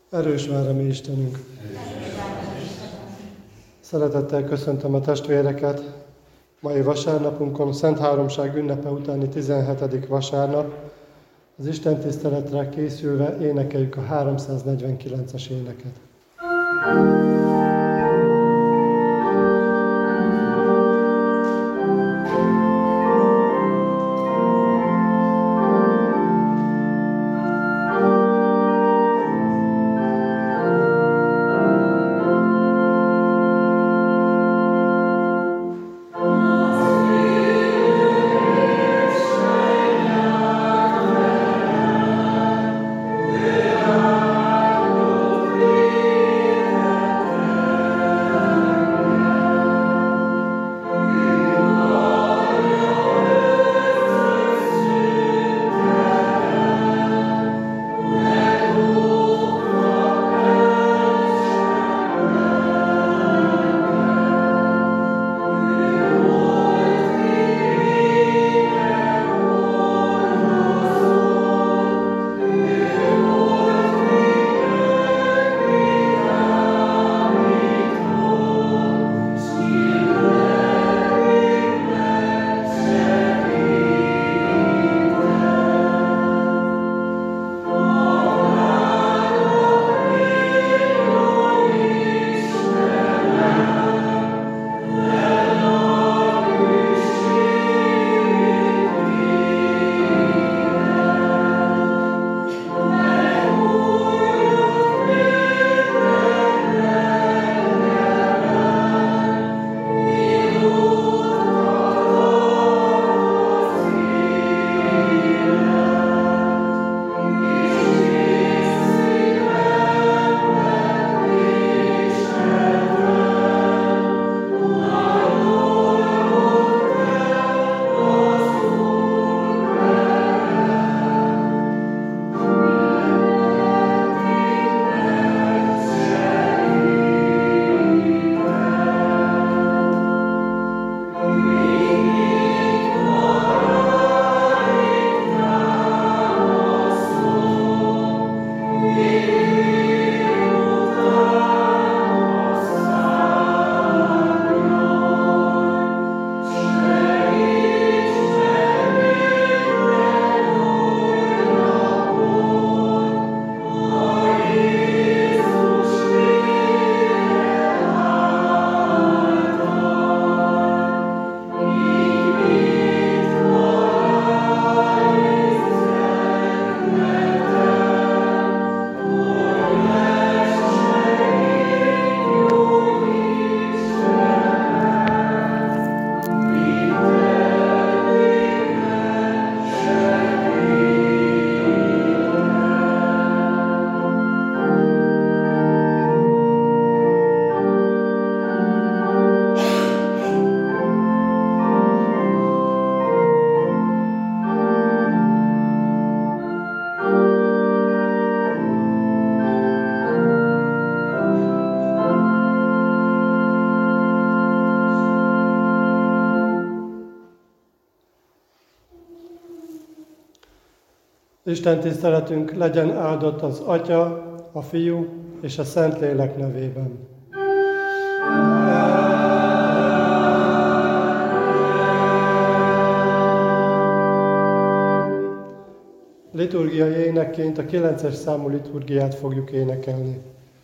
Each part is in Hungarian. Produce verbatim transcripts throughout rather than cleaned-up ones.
Erős vár a mi Istenünk! Szeretettel köszöntöm a testvéreket mai vasárnapunkon, Szent Háromság ünnepe utáni tizenhetedik vasárnap. Az Isten tiszteletre készülve énekeljük a háromszáznegyvenkilences éneket. Isten tiszteletünk legyen áldott az Atya, a Fiú és a Szentlélek nevében. Liturgiai énekként a kilences számú liturgiát fogjuk énekelni.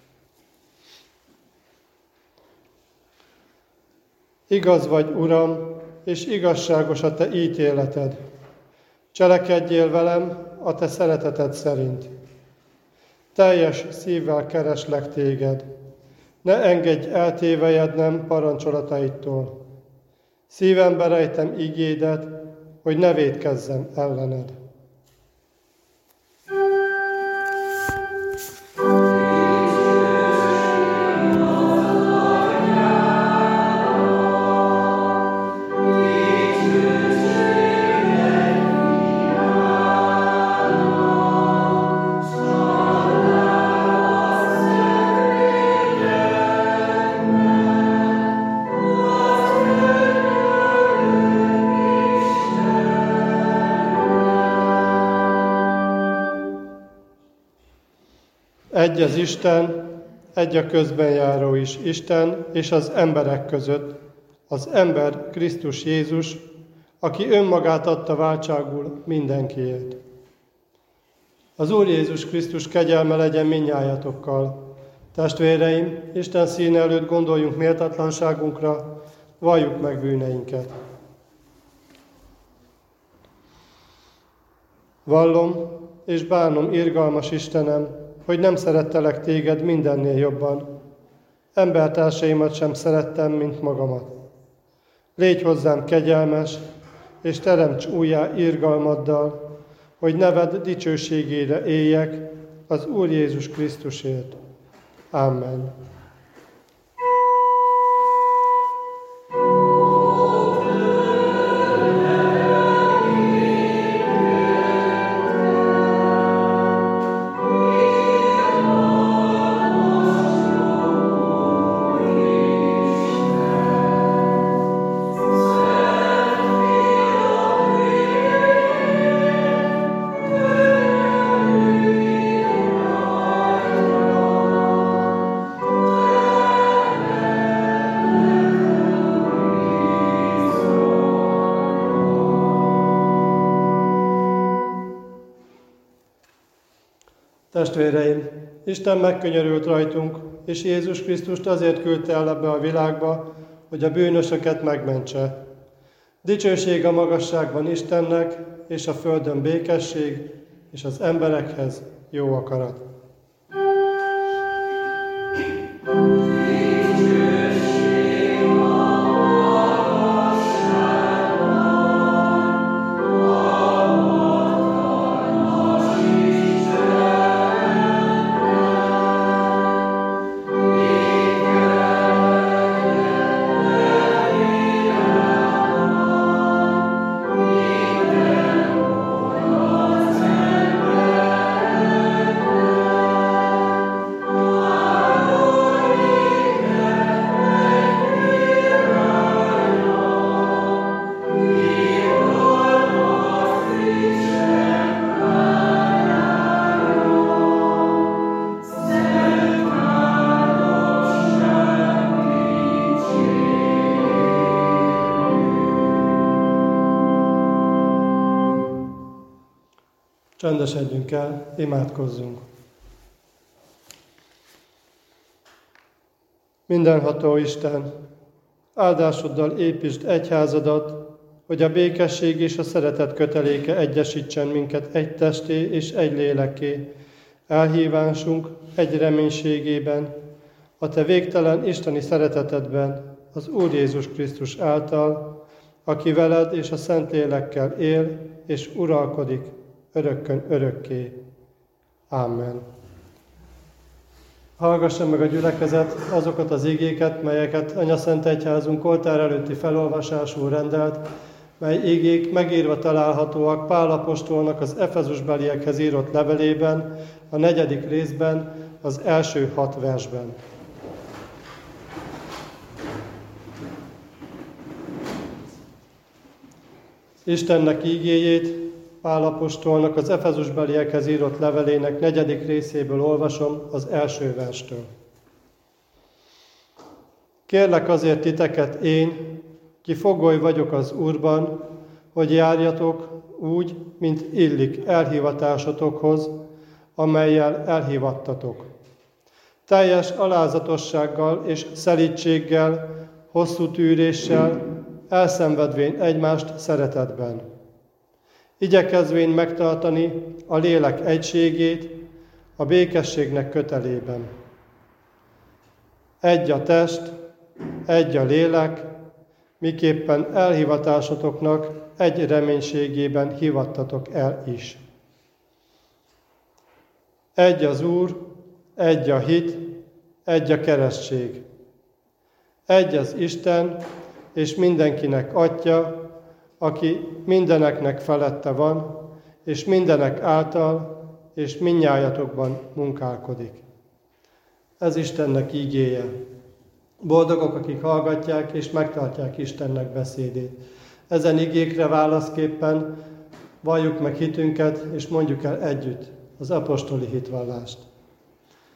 Igaz vagy, Uram, és igazságos a Te ítéleted. Cselekedjél velem a Te szereteted szerint. Teljes szívvel kereslek Téged. Ne engedj eltévejednem parancsolataidtól. Szívembe rejtem igédet, hogy ne vétkezzem ellened. Amen. Egy az Isten, egy a közben járó is Isten és az emberek között, az ember Krisztus Jézus, aki önmagát adta váltságul mindenkiért. Az Úr Jézus Krisztus kegyelme legyen mindnyájatokkal. Testvéreim, Isten színe előtt gondoljunk méltatlanságunkra, valljuk meg bűneinket. Vallom és bánom, irgalmas Istenem, hogy nem szerettelek téged mindennél jobban. Embertársaimat sem szerettem, mint magamat. Légy hozzám kegyelmes, és teremts újjá irgalmaddal, hogy neved dicsőségére éljek az Úr Jézus Krisztusért. Amen. Testvéreim, Isten megkönyörült rajtunk, és Jézus Krisztust azért küldte el ebbe a világba, hogy a bűnösöket megmentse. Dicsőség a magasságban Istennek, és a földön békesség, és az emberekhez jó akarat. Csendesedjünk el, imádkozzunk. Mindenható Isten, áldásoddal építsd egyházadat, hogy a békesség és a szeretet köteléke egyesítsen minket egy testé és egy lélekké, elhívásunk egy reménységében, a Te végtelen isteni szeretetedben, az Úr Jézus Krisztus által, aki veled és a Szentlélekkel él és uralkodik örökkön örökké. Amen. Hallgassa meg a gyülekezet azokat az igéket, melyeket Anyaszent Egyházunk oltár előtti felolvasásul rendelt, mely igék megírva találhatóak Pál apostolnak az Efezusbeliekhez írott levelében, a negyedik részben, az első hat versben. Istennek ígéjét Pál apostolnak az Efezusbeliekhez írott levelének negyedik részéből olvasom az első verstől. Kérlek azért titeket én, ki fogoly vagyok az Úrban, hogy járjatok úgy, mint illik elhivatásotokhoz, amellyel elhivattatok. Teljes alázatossággal és szelídséggel, hosszú tűréssel, elszenvedvén egymást szeretetben. Igyekezvén megtartani a lélek egységét a békességnek kötelében. Egy a test, egy a lélek, miképpen elhivatásotoknak egy reménységében hivattatok el is. Egy az Úr, egy a hit, egy a keresztség. Egy az Isten, és mindenkinek Atya, aki mindeneknek felette van, és mindenek által, és mindnyájatokban munkálkodik. Ez Istennek ígéje. Boldogok, akik hallgatják és megtartják Istennek beszédét. Ezen igékre válaszképpen valljuk meg hitünket, és mondjuk el együtt az apostoli hitvallást.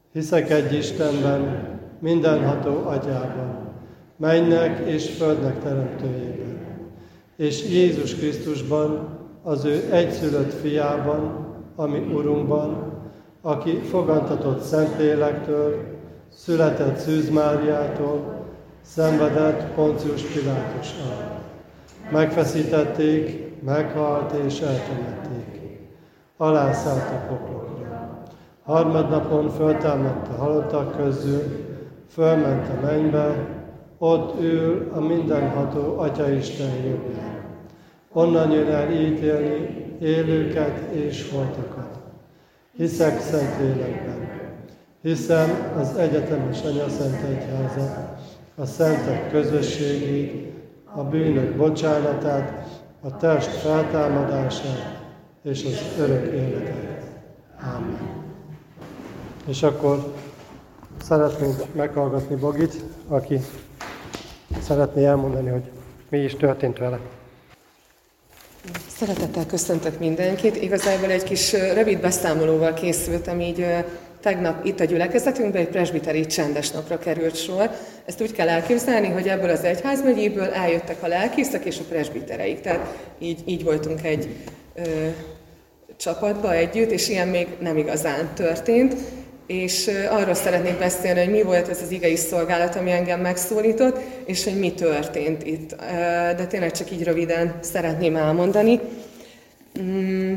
Hiszek egy Istenben, mindenható Atyában, mennynek és földnek teremtőjében, és Jézus Krisztusban, az ő egyszülött fiában, ami Urunkban, aki fogantatott Szentlélektől, született Szűz Máriától, szenvedett Poncius Pilátus alatt. Megfeszítették, meghalt és eltemették. Alászállt a poklokra. Harmadnapon föltámadt a halottak közül, fölment a mennybe, ott ül a mindenható Atyaisten jobbján. Onnan jön el ítélni élőket és holtakat. Hiszek Szentlélekben. Hiszem az egyetemes Anyaszent Egyházat, a szentek közösségét, a bűnök bocsánatát, a test feltámadását és az örök életet. Ámen. És akkor szeretnénk meghallgatni Bogit, aki szeretné elmondani, hogy mi is történt vele. Szeretettel köszöntök mindenkit. Igazából egy kis rövid beszámolóval készültem, így tegnap itt a gyülekezetünkben egy presbiteri csendes napra került sor. Ezt úgy kell elképzelni, hogy ebből az egyházmegyéből eljöttek a lelkészek és a presbitereik. Tehát így, így voltunk egy ö, csapatba együtt, és ilyen még nem igazán történt. És ö, arról szeretnék beszélni, hogy mi volt ez az igei szolgálat, ami engem megszólított, és hogy mi történt itt. Ö, de tényleg csak így röviden szeretném elmondani. Mm.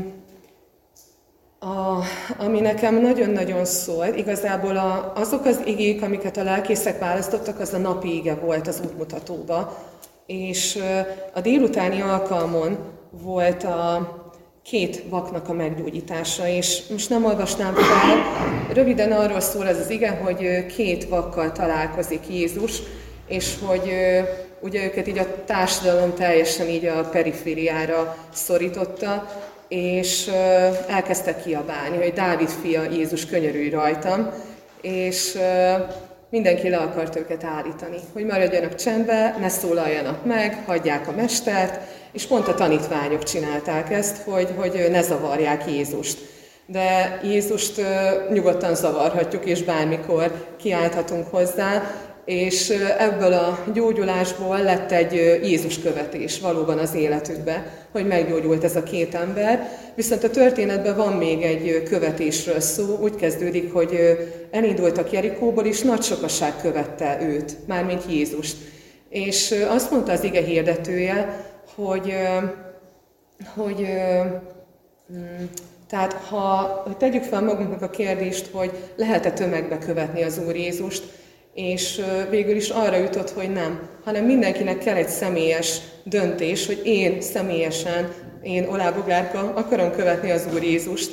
A, ami nekem nagyon-nagyon szólt, igazából a, azok az igék, amiket a lelkészek választottak, az a napi ige volt az útmutatóba. És a délutáni alkalmon volt a két vaknak a meggyógyítása, és most nem olvasnám fel, röviden arról szól ez az ige, hogy két vakkal találkozik Jézus, és hogy ugye őket így a társadalom teljesen így a perifériára szorította, és elkezdtek kiabálni, hogy Dávid fia, Jézus, könyörülj rajtam, és mindenki le akart őket állítani, hogy maradjanak csendbe, ne szólaljanak meg, hagyják a mestert, és pont a tanítványok csinálták ezt, hogy, hogy ne zavarják Jézust. De Jézust nyugodtan zavarhatjuk, és bármikor kiálthatunk hozzá, és ebből a gyógyulásból lett egy Jézus követés valóban az életükbe, hogy meggyógyult ez a két ember. Viszont a történetben van még egy követésről szó, úgy kezdődik, hogy elindultak Jerikóból, és nagy sokaság követte őt, mármint Jézust. És azt mondta az ige hirdetője, hogy, hogy tehát ha tegyük fel magunknak a kérdést, hogy lehet-e tömegbe követni az Úr Jézust, és végül is arra jutott, hogy nem, hanem mindenkinek kell egy személyes döntés, hogy én személyesen, én Olá Bogárka akarom követni az Úr Jézust,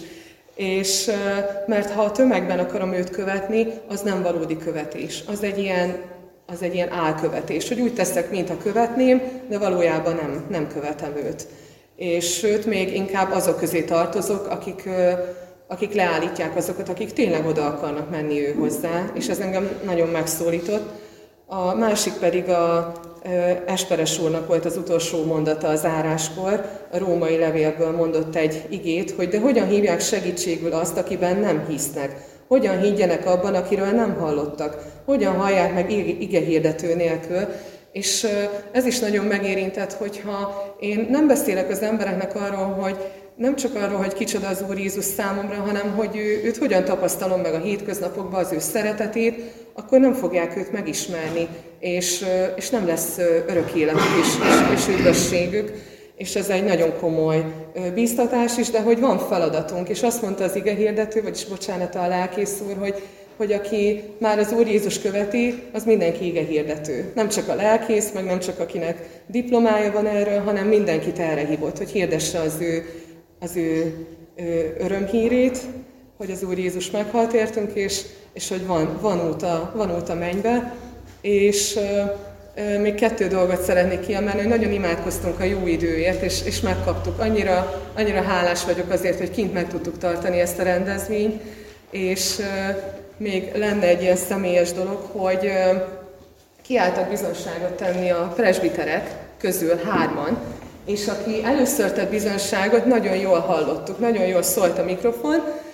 és mert ha a tömegben akarom őt követni, az nem valódi követés, az egy ilyen, az egy ilyen álkövetés, hogy úgy teszek, mintha követném, de valójában nem, nem követem őt. És sőt, még inkább azok közé tartozok, akik akik leállítják azokat, akik tényleg oda akarnak menni ő hozzá, és ez engem nagyon megszólított. A másik pedig a Esperes úrnak volt az utolsó mondata a záráskor, a római levélből mondott egy igét, hogy de hogyan hívják segítségül azt, akiben nem hisznek, hogyan higgyenek abban, akiről nem hallottak, hogyan hallják meg igehirdető nélkül, és ez is nagyon megérintett, hogyha én nem beszélek az embereknek arról, hogy nem csak arról, hogy kicsoda az Úr Jézus számomra, hanem hogy ő, őt hogyan tapasztalom meg a hétköznapokban, az ő szeretetét, akkor nem fogják őt megismerni, és, és nem lesz örök életük és, és, és üdvösségük. És ez egy nagyon komoly bíztatás is, de hogy van feladatunk. És azt mondta az igehirdető, vagyis bocsánat a lelkész úr, hogy, hogy aki már az Úr Jézus követi, az mindenki igehirdető. Nem csak a lelkész, meg nem csak akinek diplomája van erről, hanem mindenkit erre hívott, hogy hirdesse az ő az ő örömhírét, hogy az Úr Jézus meghalt értünk, és, és hogy van, van, út a, van út a mennybe. És e, még kettő dolgot szeretnék kiemelni, hogy nagyon imádkoztunk a jó időért, és, és megkaptuk. Annyira, annyira hálás vagyok azért, hogy kint meg tudtuk tartani ezt a rendezvényt. És e, még lenne egy ilyen személyes dolog, hogy e, kiálltak bizonságot tenni a presbiterek közül hárman, és aki először tett bizonságot, nagyon jól hallottuk, nagyon jól szólt a mikrofon,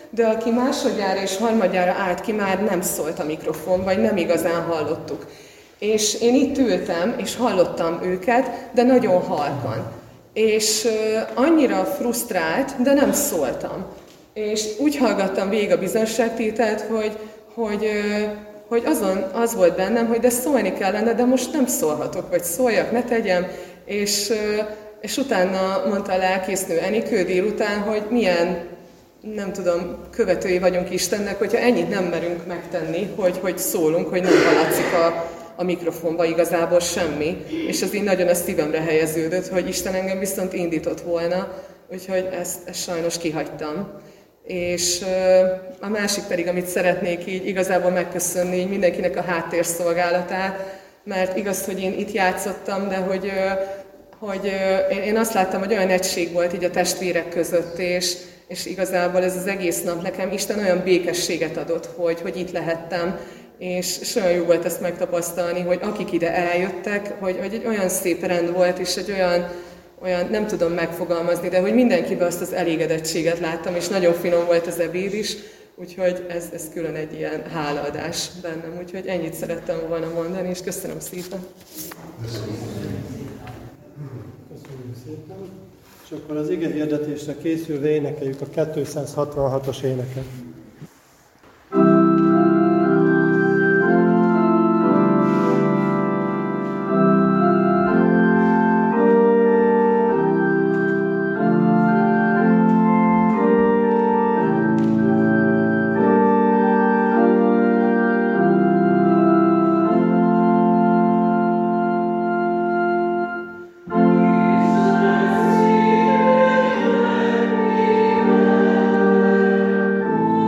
de aki másodjára és harmadjára állt ki, már nem szólt a mikrofon, vagy nem igazán hallottuk. És én itt ültem, és hallottam őket, de nagyon halkan. És uh, annyira frusztrált, de nem szóltam. És úgy hallgattam végig a bizonságtételt, hogy, hogy, uh, hogy azon az volt bennem, hogy de szólni kellene, de most nem szólhatok, vagy szóljak, ne tegyem. És, uh, és utána mondta a lelkésznő Enikő délután, hogy milyen, nem tudom, követői vagyunk Istennek, hogyha ennyit nem merünk megtenni, hogy, hogy szólunk, hogy nem hallatszik a a mikrofonba igazából semmi, és ez így nagyon a szívemre helyeződött, hogy Isten engem viszont indított volna, úgyhogy ezt, ezt sajnos kihagytam. És a másik pedig, amit szeretnék így igazából megköszönni így mindenkinek a háttérszolgálatát, mert igaz, hogy én itt játszottam, de hogy, hogy én azt láttam, hogy olyan egység volt így a testvérek között, és, és igazából ez az egész nap nekem Isten olyan békességet adott, hogy, hogy itt lehettem, és, és olyan jó volt ezt megtapasztalni, hogy akik ide eljöttek, hogy, hogy egy olyan szép rend volt, és egy olyan, olyan, nem tudom megfogalmazni, de hogy mindenkiben azt az elégedettséget láttam, és nagyon finom volt az ebéd is, úgyhogy ez, ez külön egy ilyen hálaadás bennem, úgyhogy ennyit szerettem volna mondani, és köszönöm szépen. Köszönjük szépen. És akkor az ige hirdetésre készülve énekeljük a kétszázhatvanhatos éneket. Thank you.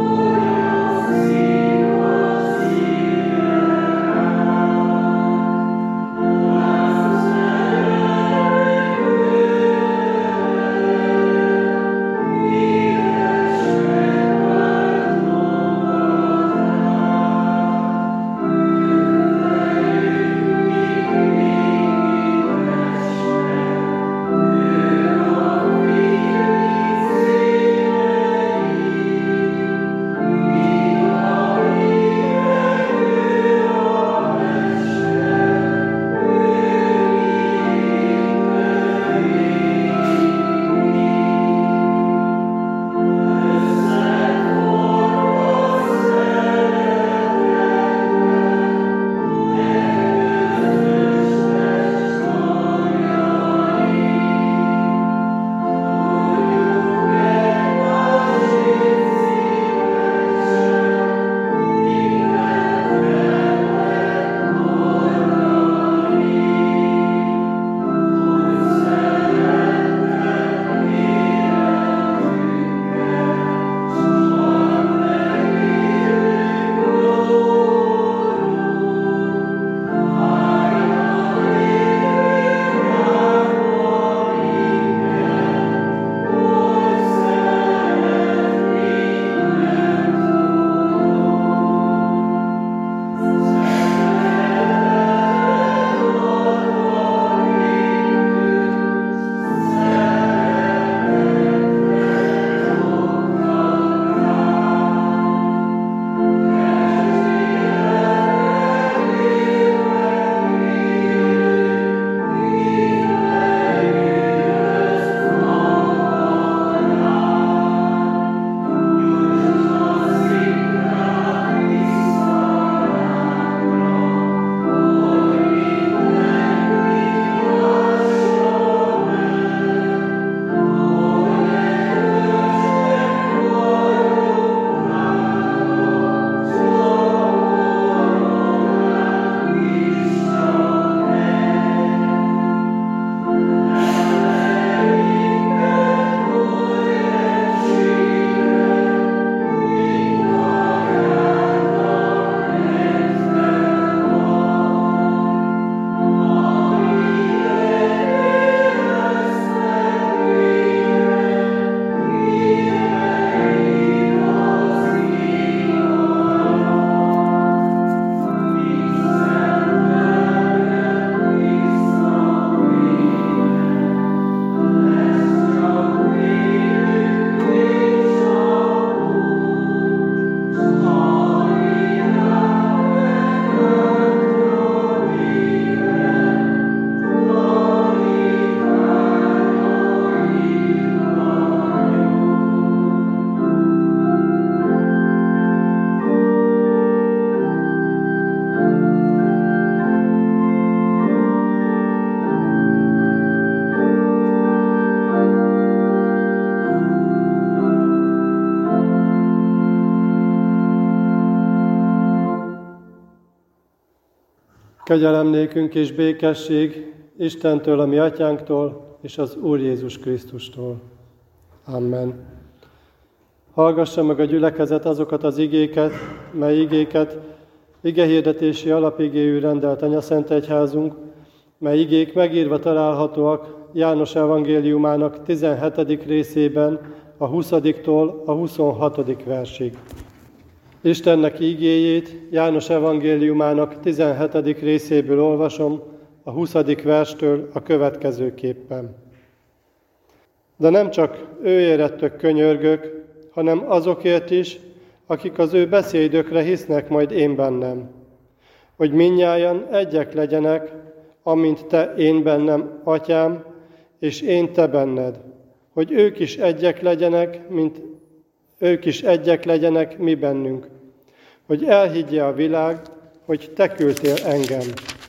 Kegyelem nékünk és békesség Istentől, a mi atyánktól, és az Úr Jézus Krisztustól. Amen. Hallgassa meg a gyülekezet azokat az igéket, mely igéket igehirdetési alapigéül rendelt Anyaszentegyházunk, mely igék megírva találhatóak János evangéliumának tizenhetedik részében, a huszadiktól a huszonhatodik versig. Istennek ígéjét János evangéliumának tizenhetedik részéből olvasom, a huszadik verstől a következőképpen. De nem csak ő érettök könyörgök, hanem azokért is, akik az ő beszédökre hisznek majd én bennem, hogy mindnyájan egyek legyenek, amint te én bennem, atyám, és én te benned, hogy ők is egyek legyenek, mint ők is egyek legyenek mi bennünk, hogy elhiggye a világ, hogy te küldtél engem.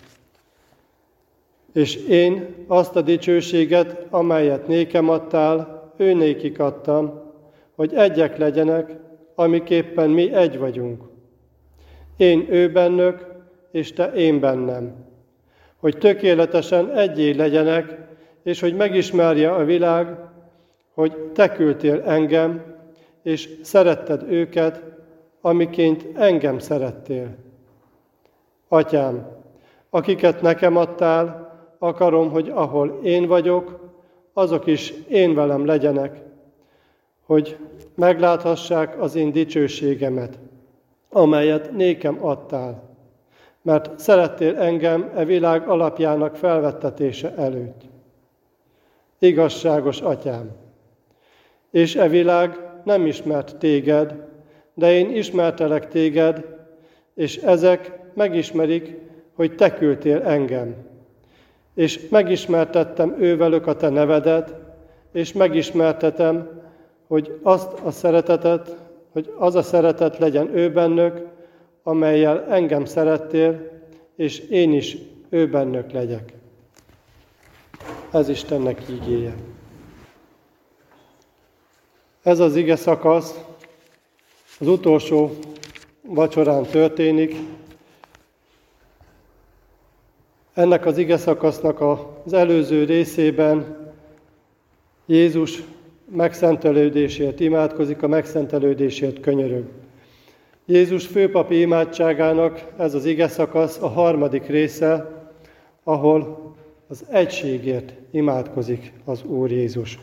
És én azt a dicsőséget, amelyet nékem adtál, ő nékik adtam, hogy egyek legyenek, amiképpen mi egy vagyunk. Én ő bennök, és te én bennem. Hogy tökéletesen egyé legyenek, és hogy megismerje a világ, hogy te küldtél engem, és szeretted őket, amiként engem szerettél. Atyám, akiket nekem adtál, akarom, hogy ahol én vagyok, azok is én velem legyenek, hogy megláthassák az én dicsőségemet, amelyet nékem adtál, mert szerettél engem e világ alapjának felvettetése előtt. Igazságos atyám, és e világ nem ismert téged, de én ismertelek téged, és ezek megismerik, hogy te küldtél engem. És megismertettem ővelük a te nevedet, és megismertetem, hogy azt a szeretetet, hogy az a szeretet legyen ő bennök, amellyel engem szerettél, és én is ő bennök legyek. Ez Istennek ígéje. Ez az ige szakasz az utolsó vacsorán történik. Ennek az ige szakasznak az előző részében Jézus megszentelődésért imádkozik, a megszentelődésért könyörög. Jézus főpapi imádságának ez az ige szakasz a harmadik része, ahol az egységért imádkozik az Úr Jézus.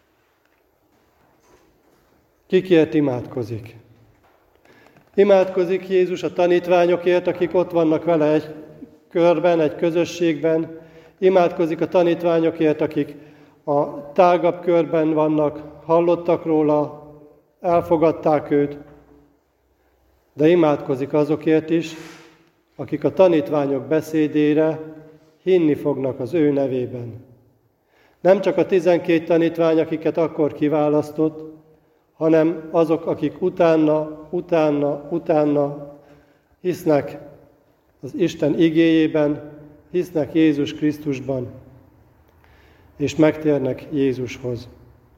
Kikért imádkozik? Imádkozik Jézus a tanítványokért, akik ott vannak vele egy körben, egy közösségben. Imádkozik a tanítványokért, akik a tágabb körben vannak, hallottak róla, elfogadták őt, de imádkozik azokért is, akik a tanítványok beszédére hinni fognak az ő nevében. Nem csak a tizenkét tanítvány, akiket akkor kiválasztott, hanem azok, akik utána, utána, utána hisznek az Isten igéjében, hisznek Jézus Krisztusban, és megtérnek Jézushoz.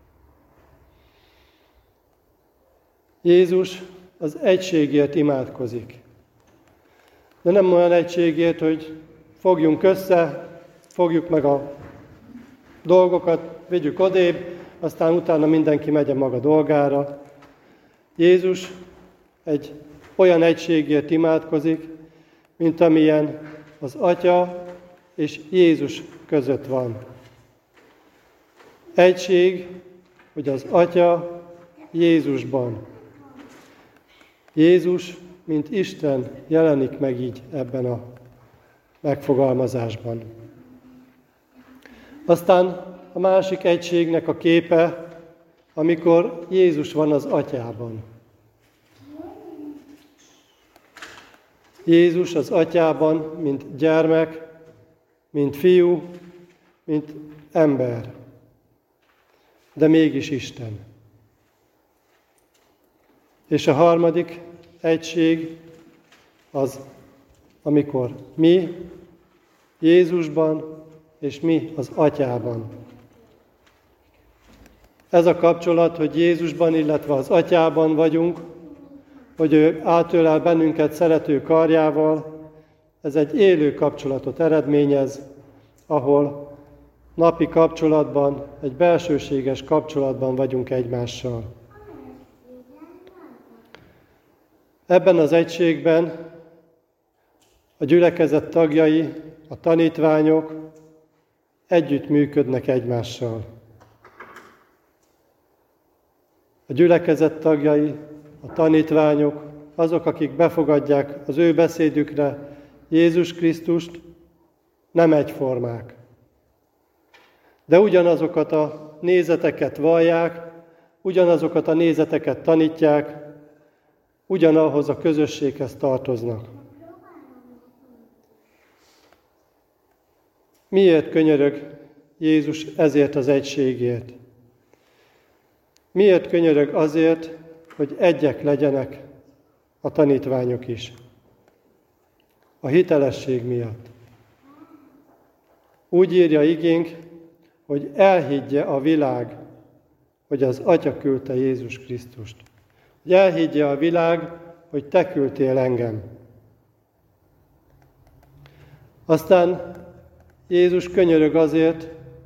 Jézus az egységért imádkozik. De nem olyan egységért, hogy fogjunk össze, fogjuk meg a dolgokat, vigyük odébb, aztán utána mindenki megy a maga dolgára. Jézus egy olyan egységért imádkozik, mint amilyen az Atya és Jézus között van. Egység, hogy az Atya Jézusban. Jézus, mint Isten jelenik meg így ebben a megfogalmazásban. Aztán a másik egységnek a képe, amikor Jézus van az Atyában. Jézus az Atyában, mint gyermek, mint fiú, mint ember, de mégis Isten. És a harmadik egység az, amikor mi Jézusban, és mi az Atyában. Ez a kapcsolat, hogy Jézusban, illetve az Atyában vagyunk, hogy ő átölel bennünket szerető karjával, ez egy élő kapcsolatot eredményez, ahol napi kapcsolatban, egy belsőséges kapcsolatban vagyunk egymással. Ebben az egységben a gyülekezet tagjai, a tanítványok együtt működnek egymással. A gyülekezet tagjai, a tanítványok, azok, akik befogadják az ő beszédükre Jézus Krisztust, nem egyformák. De ugyanazokat a nézeteket vallják, ugyanazokat a nézeteket tanítják, ugyanahhoz a közösséghez tartoznak. Miért könyörög Jézus ezért az egységért? Miért könyörög azért, hogy egyek legyenek a tanítványok is? A hitelesség miatt. Úgy írja igénk, hogy elhiggye a világ, hogy az Atya küldte Jézus Krisztust. Hogy elhiggye a világ, hogy te küldtél engem. Aztán Jézus könyörög azért,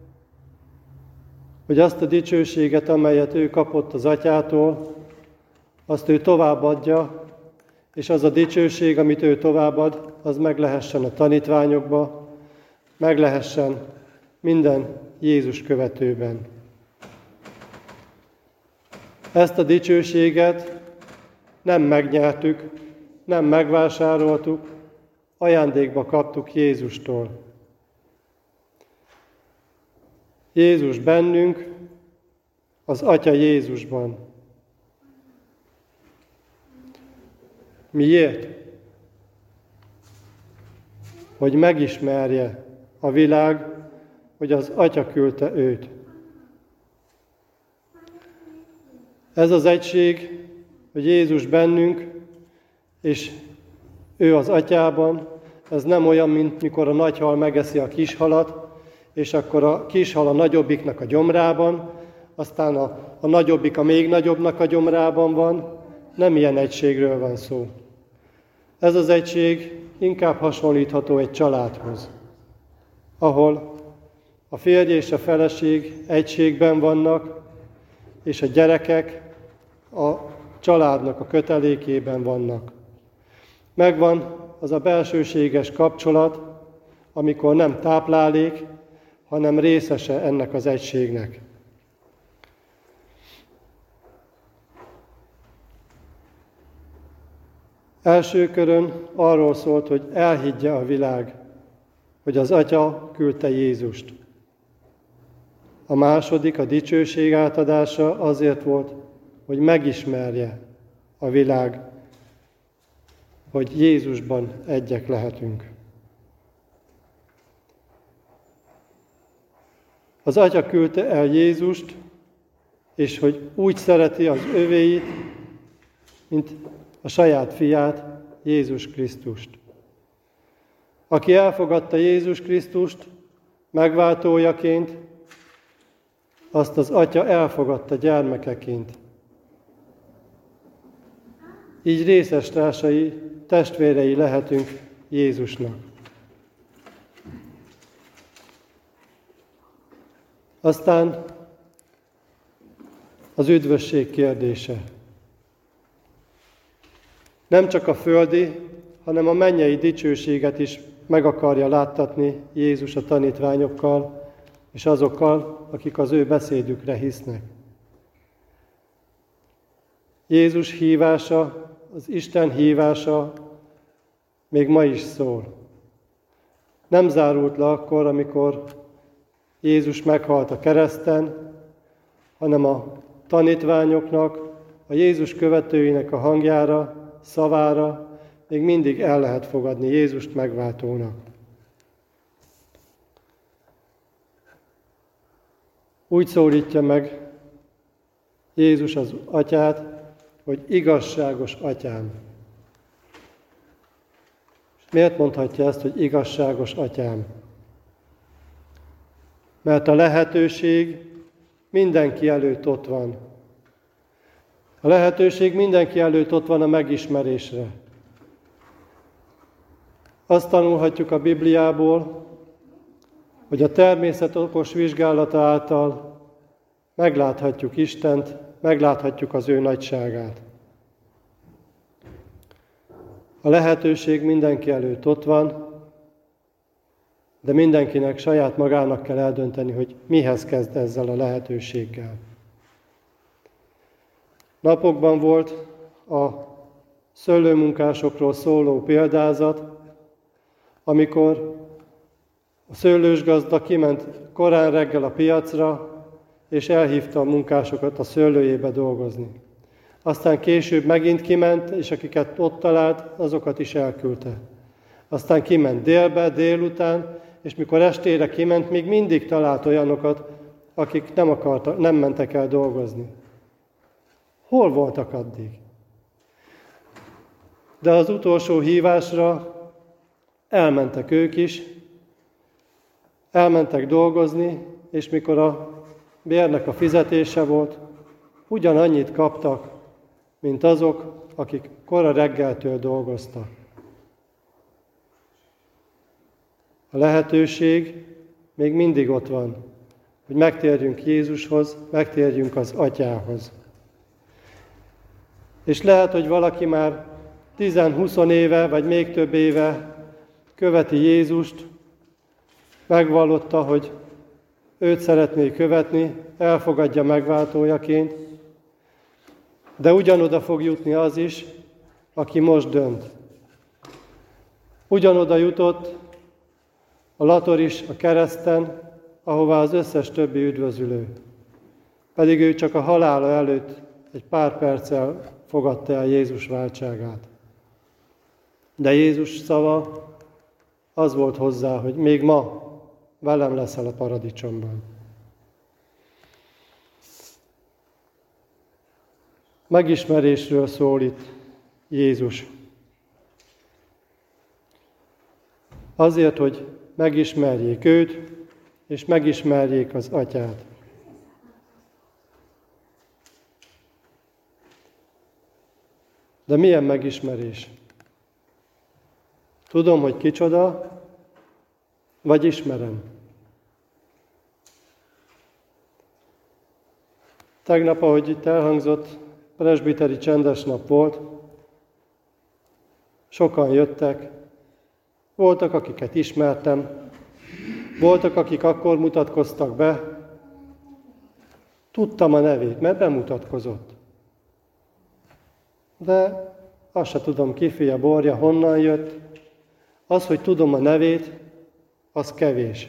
hogy azt a dicsőséget, amelyet ő kapott az Atyától, azt ő továbbadja, és az a dicsőség, amit ő továbbad, az meg lehessen a tanítványokba, meg lehessen minden Jézus követőben. Ezt a dicsőséget nem megnyertük, nem megvásároltuk, ajándékba kaptuk Jézustól. Jézus bennünk, az Atya Jézusban. Miért? Hogy megismerje a világ, hogy az Atya küldte őt. Ez az egység, hogy Jézus bennünk, és ő az Atyában, ez nem olyan, mint mikor a nagy hal megeszi a kis halat, és akkor a kis hal a nagyobbiknak a gyomrában, aztán a, a nagyobbik a még nagyobbnak a gyomrában van. Nem ilyen egységről van szó. Ez az egység inkább hasonlítható egy családhoz, ahol a férj és a feleség egységben vannak, és a gyerekek a családnak a kötelékében vannak. Megvan az a belsőséges kapcsolat, amikor nem táplálék, hanem részese ennek az egységnek. Első körön arról szólt, hogy elhiggye a világ, hogy az Atya küldte Jézust. A második, a dicsőség átadása azért volt, hogy megismerje a világ, hogy Jézusban egyek lehetünk. Az Atya küldte el Jézust, és hogy úgy szereti az övéit, mint a saját fiát, Jézus Krisztust. Aki elfogadta Jézus Krisztust megváltójaként, azt az Atya elfogadta gyermekeként. Így részestársai, testvérei lehetünk Jézusnak. Aztán az üdvösség kérdése. Nem csak a földi, hanem a mennyei dicsőséget is meg akarja láttatni Jézus a tanítványokkal, és azokkal, akik az ő beszédükre hisznek. Jézus hívása, az Isten hívása még ma is szól. Nem zárult le akkor, amikor Jézus meghalt a kereszten, hanem a tanítványoknak, a Jézus követőinek a hangjára, szavára még mindig el lehet fogadni Jézust megváltónak. Úgy szólítja meg Jézus az Atyát, hogy igazságos Atyám. És miért mondhatja ezt, hogy igazságos Atyám? Mert a lehetőség mindenki előtt ott van. A lehetőség mindenki előtt ott van a megismerésre. Azt tanulhatjuk a Bibliából, hogy a természet okos vizsgálata által megláthatjuk Istent, megláthatjuk az ő nagyságát. A lehetőség mindenki előtt ott van, de mindenkinek saját magának kell eldönteni, hogy mihez kezd ezzel a lehetőséggel. Napokban volt a szőlőmunkásokról szóló példázat, amikor a szőlősgazda kiment korán reggel a piacra, és elhívta a munkásokat a szőlőjébe dolgozni. Aztán később megint kiment, és akiket ott talált, azokat is elküldte. Aztán kiment délbe, délután, és mikor estére kiment, még mindig talált olyanokat, akik nem, akartak, nem mentek el dolgozni. Hol voltak addig? De az utolsó hívásra elmentek ők is, elmentek dolgozni, és mikor a bérnek a fizetése volt, ugyanannyit kaptak, mint azok, akik kora reggeltől dolgoztak. A lehetőség még mindig ott van, hogy megtérjünk Jézushoz, megtérjünk az Atyához. És lehet, hogy valaki már tíz-húsz éve, vagy még több éve követi Jézust, megvallotta, hogy őt szeretné követni, elfogadja megváltójaként, de ugyanoda fog jutni az is, aki most dönt. Ugyanoda jutott a lator is a kereszten, ahová az összes többi üdvözülő. Pedig ő csak a halála előtt egy pár perccel fogadta el Jézus váltságát. De Jézus szava az volt hozzá, hogy még ma velem leszel a paradicsomban. Megismerésről szól itt Jézus. Azért, hogy megismerjék őt, és megismerjék az Atyát. De milyen megismerés? Tudom, hogy kicsoda, vagy ismerem. Tegnap, ahogy itt elhangzott, presbiteri csendes nap volt, sokan jöttek, voltak, akiket ismertem, voltak, akik akkor mutatkoztak be, tudtam a nevét, mert bemutatkozott. De azt se tudom, ki fia, borja, honnan jött. Az, hogy tudom a nevét, az kevés.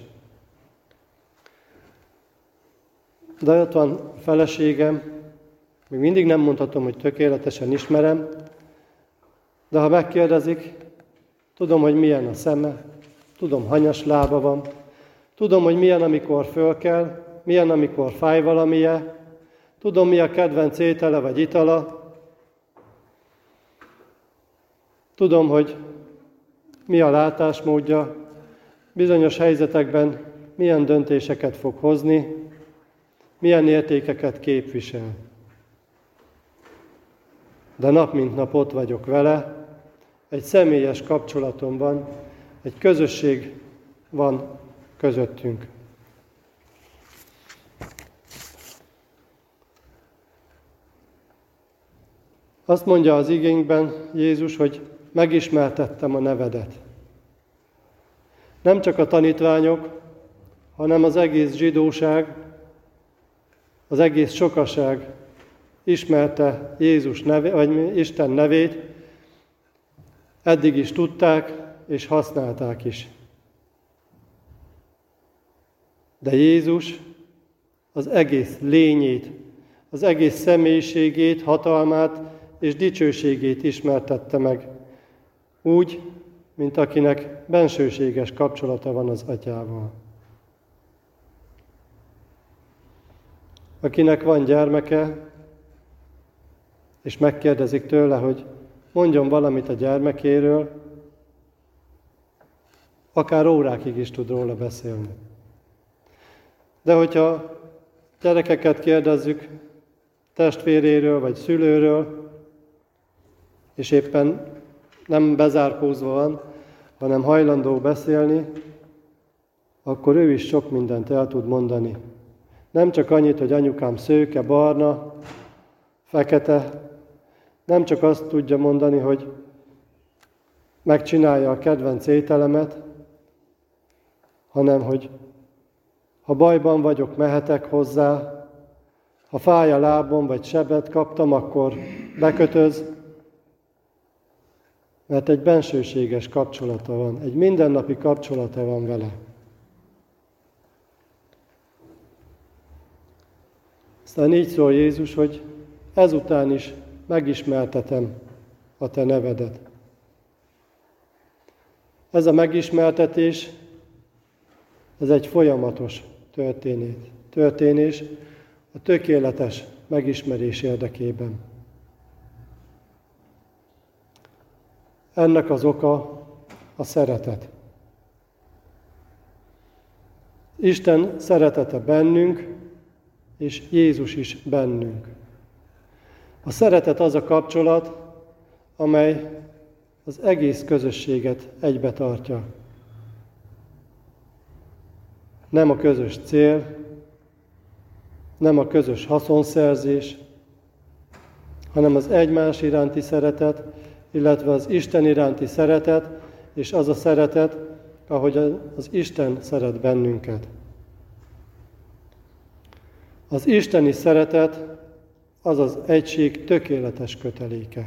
De ott van a feleségem, még mindig nem mondhatom, hogy tökéletesen ismerem, de ha megkérdezik, tudom, hogy milyen a szeme, tudom, hanyas lába van, tudom, hogy milyen, amikor föl kell, milyen, amikor fáj valamije, tudom, mi a kedvenc étele vagy itala, tudom, hogy mi a látásmódja, bizonyos helyzetekben milyen döntéseket fog hozni, milyen értékeket képvisel. De nap mint nap ott vagyok vele, egy személyes kapcsolatom van, egy közösség van közöttünk. Azt mondja az igénkben Jézus, hogy megismertettem a nevedet. Nem csak a tanítványok, hanem az egész zsidóság, az egész sokaság ismerte Jézus neve, vagy Isten nevét, eddig is tudták és használták is. De Jézus az egész lényét, az egész személyiségét, hatalmát és dicsőségét ismertette meg, úgy, mint akinek bensőséges kapcsolata van az Atyával. Akinek van gyermeke, és megkérdezik tőle, hogy mondjon valamit a gyermekéről, akár órákig is tud róla beszélni. De hogyha gyerekeket kérdezzük testvéréről vagy szülőről, és éppen nem bezárkózva van, hanem hajlandó beszélni, akkor ő is sok mindent el tud mondani. Nem csak annyit, hogy anyukám szőke, barna, fekete, nem csak azt tudja mondani, hogy megcsinálja a kedvenc ételemet, hanem hogy ha bajban vagyok, mehetek hozzá, ha fáj a lábom, vagy sebet kaptam, akkor bekötöz, mert egy bensőséges kapcsolata van, egy mindennapi kapcsolata van vele. Aztán így szól Jézus, hogy ezután is megismertetem a te nevedet. Ez a megismertetés, ez egy folyamatos történés, a tökéletes megismerés érdekében. Ennek az oka a szeretet. Isten szeretete bennünk, és Jézus is bennünk. A szeretet az a kapcsolat, amely az egész közösséget egybe tartja. Nem a közös cél, nem a közös haszonszerzés, hanem az egymás iránti szeretet, illetve az Isten iránti szeretet, és az a szeretet, ahogy az Isten szeret bennünket. Az isteni szeretet az az egység tökéletes köteléke.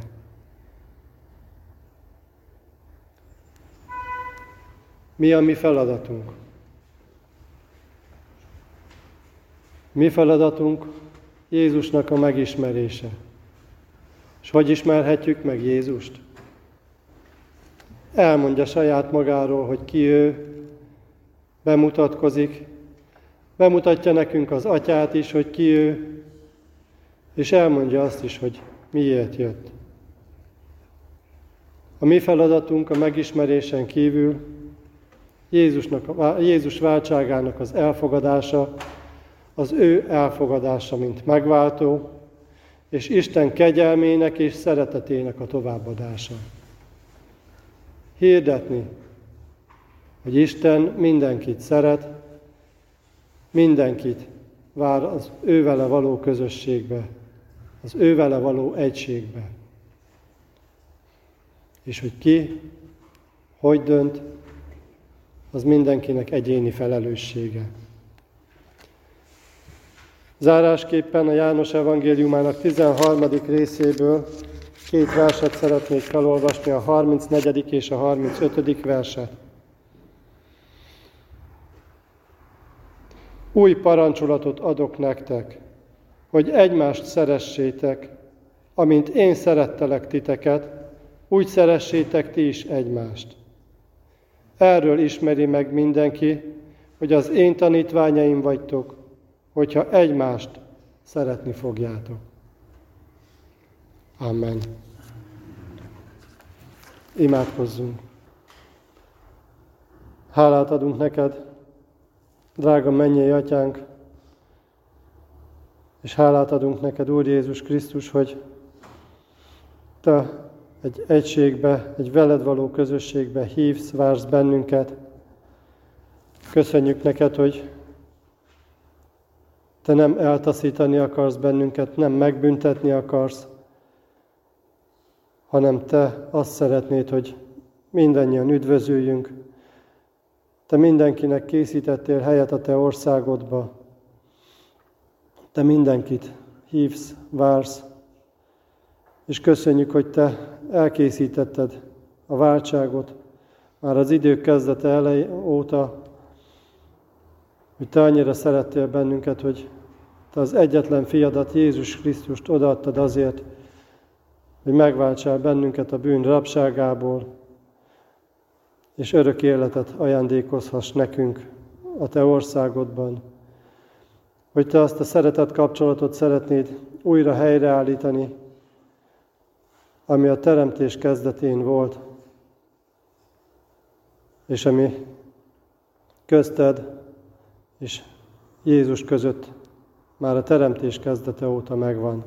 Mi a mi feladatunk? Mi feladatunk Jézusnak a megismerése. És hogy ismerhetjük meg Jézust? Elmondja saját magáról, hogy ki ő, bemutatkozik, bemutatja nekünk az Atyát is, hogy ki ő, és elmondja azt is, hogy miért jött. A mi feladatunk a megismerésen kívül Jézusnak, Jézus váltságának az elfogadása, az ő elfogadása, mint megváltó, és Isten kegyelmének és szeretetének a továbbadása. Hirdetni, hogy Isten mindenkit szeret, mindenkit vár az ővele való közösségbe, az ővele való egységbe. És hogy ki, hogy dönt, az mindenkinek egyéni felelőssége. Zárásképpen a János evangéliumának tizenharmadik részéből két verset szeretnék felolvasni, a harmincnegyedik és a harmincötödik verset. Új parancsolatot adok nektek, hogy egymást szeressétek, amint én szerettelek titeket, úgy szeressétek ti is egymást. Erről ismeri meg mindenki, hogy az én tanítványaim vagytok, hogyha egymást szeretni fogjátok. Amen. Imádkozzunk. Hálát adunk neked, drága mennyei Atyánk, és hálát adunk neked, Úr Jézus Krisztus, hogy te egy egységbe, egy veled való közösségbe hívsz, vársz bennünket. Köszönjük neked, hogy te nem eltaszítani akarsz bennünket, nem megbüntetni akarsz, hanem te azt szeretnéd, hogy mindannyian üdvözüljünk. Te mindenkinek készítettél helyet a te országodba. Te mindenkit hívsz, vársz, és köszönjük, hogy te elkészítetted a váltságot már az idők kezdete elej óta, hogy te annyira szerettél bennünket, hogy te az egyetlen fiadat, Jézus Krisztust odaadtad azért, hogy megváltsál bennünket a bűn rabságából, és örök életet ajándékozhass nekünk a te országodban. Hogy te azt a szeretet kapcsolatot szeretnéd újra helyreállítani, ami a teremtés kezdetén volt, és ami közted és Jézus között már a teremtés kezdete óta megvan.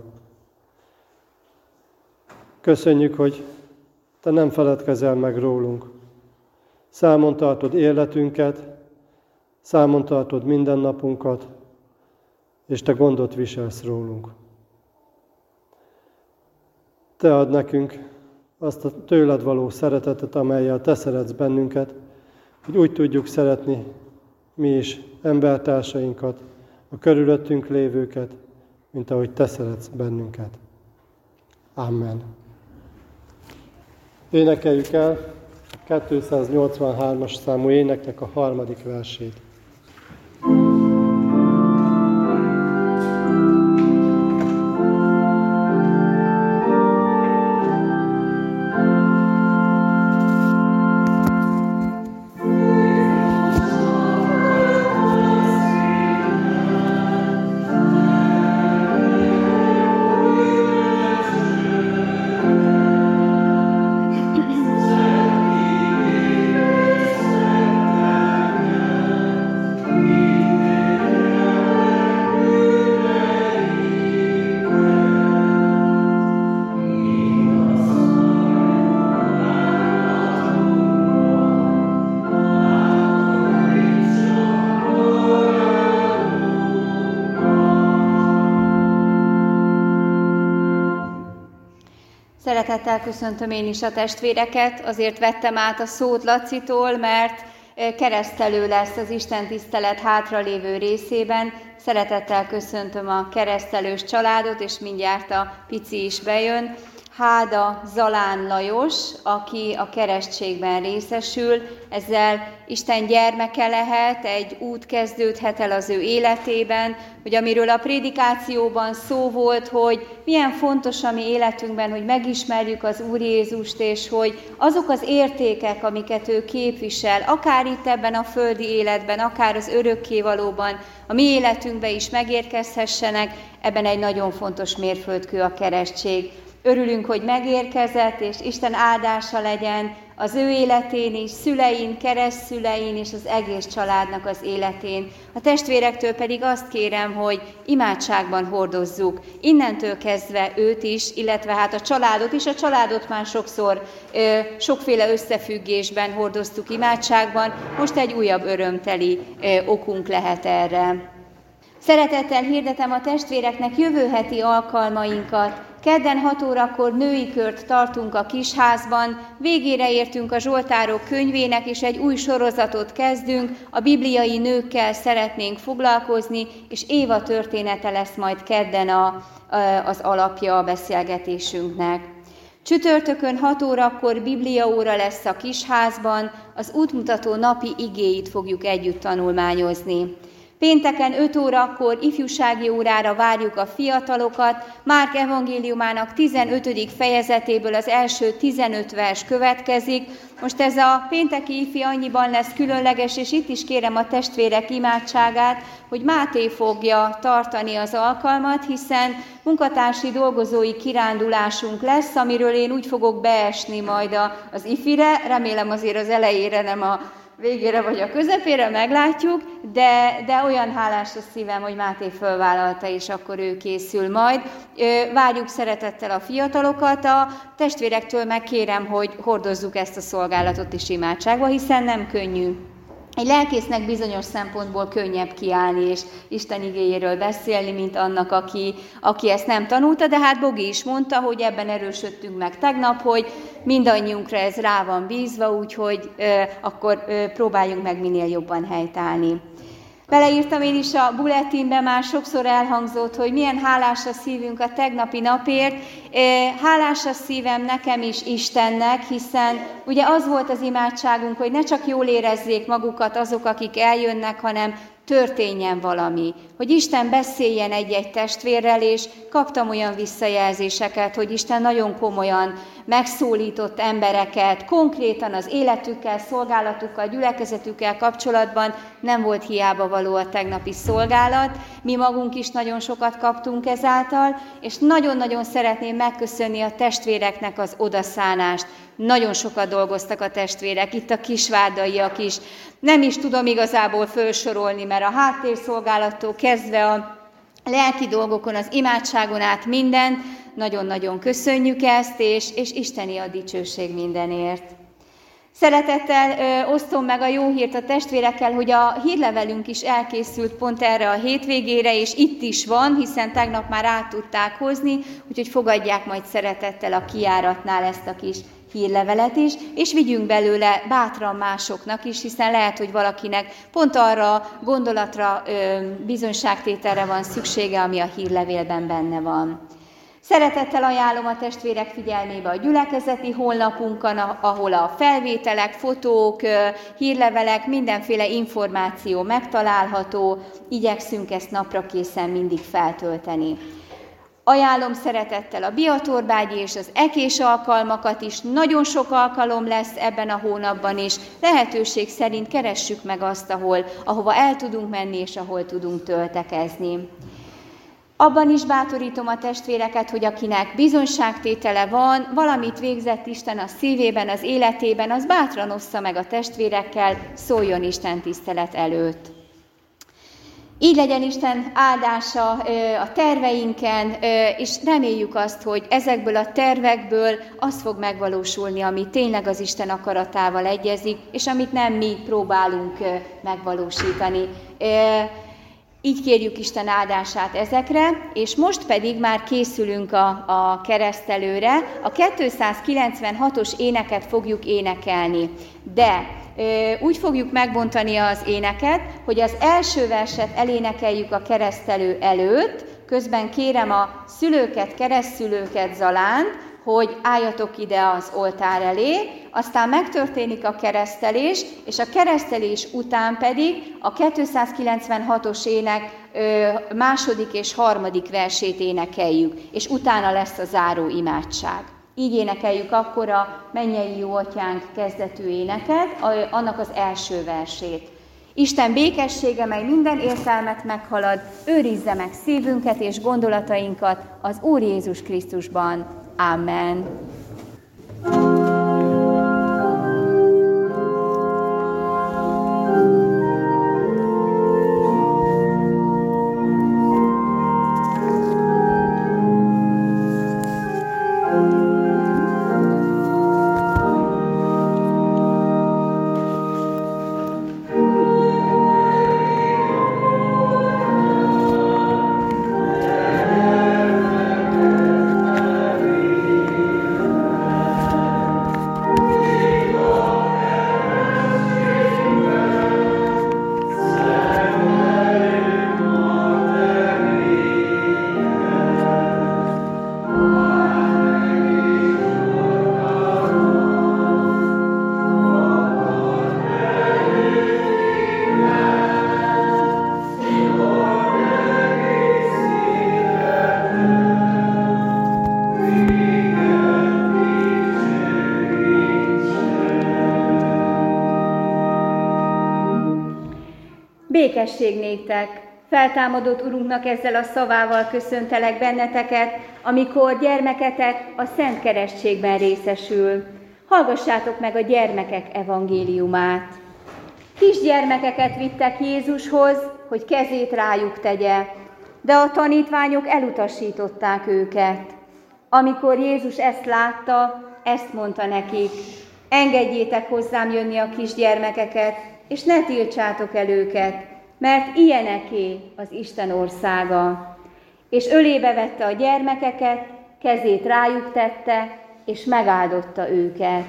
Köszönjük, hogy te nem feledkezel meg rólunk. Számon tartod életünket, számon tartod mindennapunkat, és Te gondot viselsz rólunk. Te add nekünk azt a tőled való szeretetet, amellyel Te szeretsz bennünket, hogy úgy tudjuk szeretni mi is embertársainkat, a körülöttünk lévőket, mint ahogy Te szeretsz bennünket. Amen. Énekeljük el a kétszáznyolcvanhármas számú éneknek a harmadik versét. Szeretettel köszöntöm én is a testvéreket, azért vettem át a szót Lacitól, mert keresztelő lesz az Isten tisztelet hátralévő részében. Szeretettel köszöntöm a keresztelős családot, és mindjárt a pici is bejön. Háda Zalán Lajos, aki a keresztségben részesül, ezzel Isten gyermeke lehet, egy út kezdődhet el az ő életében, hogy amiről a prédikációban szó volt, hogy milyen fontos a mi életünkben, hogy megismerjük az Úr Jézust, és hogy azok az értékek, amiket ő képvisel, akár itt ebben a földi életben, akár az örökkévalóban, a mi életünkbe is megérkezhessenek, ebben egy nagyon fontos mérföldkő a keresztség. Örülünk, hogy megérkezett, és Isten áldása legyen az ő életén is, szülein, keresztszülein és az egész családnak az életén. A testvérektől pedig azt kérem, hogy imádságban hordozzuk. Innentől kezdve őt is, illetve hát a családot is, a családot már sokszor ö, sokféle összefüggésben hordoztuk imádságban, most egy újabb örömteli ö, okunk lehet erre. Szeretettel hirdetem a testvéreknek jövő heti alkalmainkat. Kedden hat órakor női kört tartunk a Kisházban, végére értünk a Zsoltárok könyvének, és egy új sorozatot kezdünk, a bibliai nőkkel szeretnénk foglalkozni, és Éva története lesz majd kedden a, az alapja a beszélgetésünknek. Csütörtökön hat órakor bibliaóra lesz a Kisházban, az útmutató napi igéit fogjuk együtt tanulmányozni. Pénteken öt órakor ifjúsági órára várjuk a fiatalokat, Márk evangéliumának tizenötödik fejezetéből az első tizenöt vers következik. Most ez a pénteki ifi annyiban lesz különleges, és itt is kérem a testvérek imádságát, hogy Máté fogja tartani az alkalmat, hiszen munkatársi dolgozói kirándulásunk lesz, amiről én úgy fogok beesni majd az ifire, remélem azért az elejére, nem a végére vagy a közepére, meglátjuk, de, de olyan hálás a szívem, hogy Máté fölvállalta, és akkor ő készül majd. Várjuk szeretettel a fiatalokat, a testvérektől megkérem, hogy hordozzuk ezt a szolgálatot is imádságba, hiszen nem könnyű. Egy lelkésznek bizonyos szempontból könnyebb kiállni és Isten igéjéről beszélni, mint annak, aki, aki ezt nem tanulta, de hát Bogi is mondta, hogy ebben erősödtünk meg tegnap, hogy mindannyiunkra ez rá van bízva, úgyhogy euh, akkor euh, próbáljunk meg minél jobban helytállni. Beleírtam én is a bulletinbe, már sokszor elhangzott, hogy milyen hálás a szívünk a tegnapi napért. Hálás a szívem nekem is Istennek, hiszen ugye az volt az imádságunk, hogy ne csak jól érezzék magukat azok, akik eljönnek, hanem történjen valami, hogy Isten beszéljen egy-egy testvérrel, és kaptam olyan visszajelzéseket, hogy Isten nagyon komolyan megszólított embereket, konkrétan az életükkel, szolgálatukkal, gyülekezetükkel kapcsolatban. Nem volt hiába való a tegnapi szolgálat, mi magunk is nagyon sokat kaptunk ezáltal, és nagyon-nagyon szeretném megköszönni a testvéreknek az odaszánást. Nagyon sokat dolgoztak a testvérek, itt a kisvárdaiak is. Nem is tudom igazából felsorolni, mert a háttérszolgálattól kezdve a lelki dolgokon, az imádságon át minden, nagyon-nagyon köszönjük ezt, és, és Isteni a dicsőség mindenért. Szeretettel ö, osztom meg a jó hírt a testvérekkel, hogy a hírlevelünk is elkészült pont erre a hétvégére, és itt is van, hiszen tegnap már át tudták hozni, úgyhogy fogadják majd szeretettel a kijáratnál ezt a kis hírlevelet is, és vigyünk belőle bátran másoknak is, hiszen lehet, hogy valakinek pont arra gondolatra, ö, bizonyságtételre van szüksége, ami a hírlevélben benne van. Szeretettel ajánlom a testvérek figyelmébe a gyülekezeti honlapunkon, ahol a felvételek, fotók, hírlevelek, mindenféle információ megtalálható, igyekszünk ezt napra készen mindig feltölteni. Ajánlom szeretettel a Biatorbágyi és az ekés alkalmakat is, nagyon sok alkalom lesz ebben a hónapban is, lehetőség szerint keressük meg azt, ahol, ahova el tudunk menni és ahol tudunk töltekezni. Abban is bátorítom a testvéreket, hogy akinek bizonyságtétele van, valamit végzett Isten a szívében, az életében, az bátran ossza meg a testvérekkel, szóljon Isten tisztelet előtt. Így legyen Isten áldása a terveinken, és reméljük azt, hogy ezekből a tervekből az fog megvalósulni, ami tényleg az Isten akaratával egyezik, és amit nem mi próbálunk megvalósítani. Így kérjük Isten áldását ezekre, és most pedig már készülünk a, a keresztelőre. A kétszázkilencvenhatos éneket fogjuk énekelni, de ö, úgy fogjuk megbontani az éneket, hogy az első verset elénekeljük a keresztelő előtt, közben kérem a szülőket, keresztszülőket zalánt, hogy álljatok ide az oltár elé, aztán megtörténik a keresztelés, és a keresztelés után pedig a kétszázkilencvenhatos ének ö, második és harmadik versét énekeljük, és utána lesz a záró imádság. Így énekeljük akkor a Mennyei Jó Atyánk kezdetű éneket, annak az első versét. Isten békessége, mely minden értelmet meghalad, őrizze meg szívünket és gondolatainkat az Úr Jézus Krisztusban. Amen. Békesség néktek! Feltámadott Urunknak ezzel a szavával köszöntelek benneteket, amikor gyermeketek a Szent Keresztségben részesül. Hallgassátok meg a gyermekek evangéliumát. Kisgyermekeket vittek Jézushoz, hogy kezét rájuk tegye, de a tanítványok elutasították őket. Amikor Jézus ezt látta, ezt mondta nekik: engedjétek hozzám jönni a kisgyermekeket, és ne tiltsátok el őket, mert ilyeneké az Isten országa. És ölébe vette a gyermekeket, kezét rájuk tette, és megáldotta őket.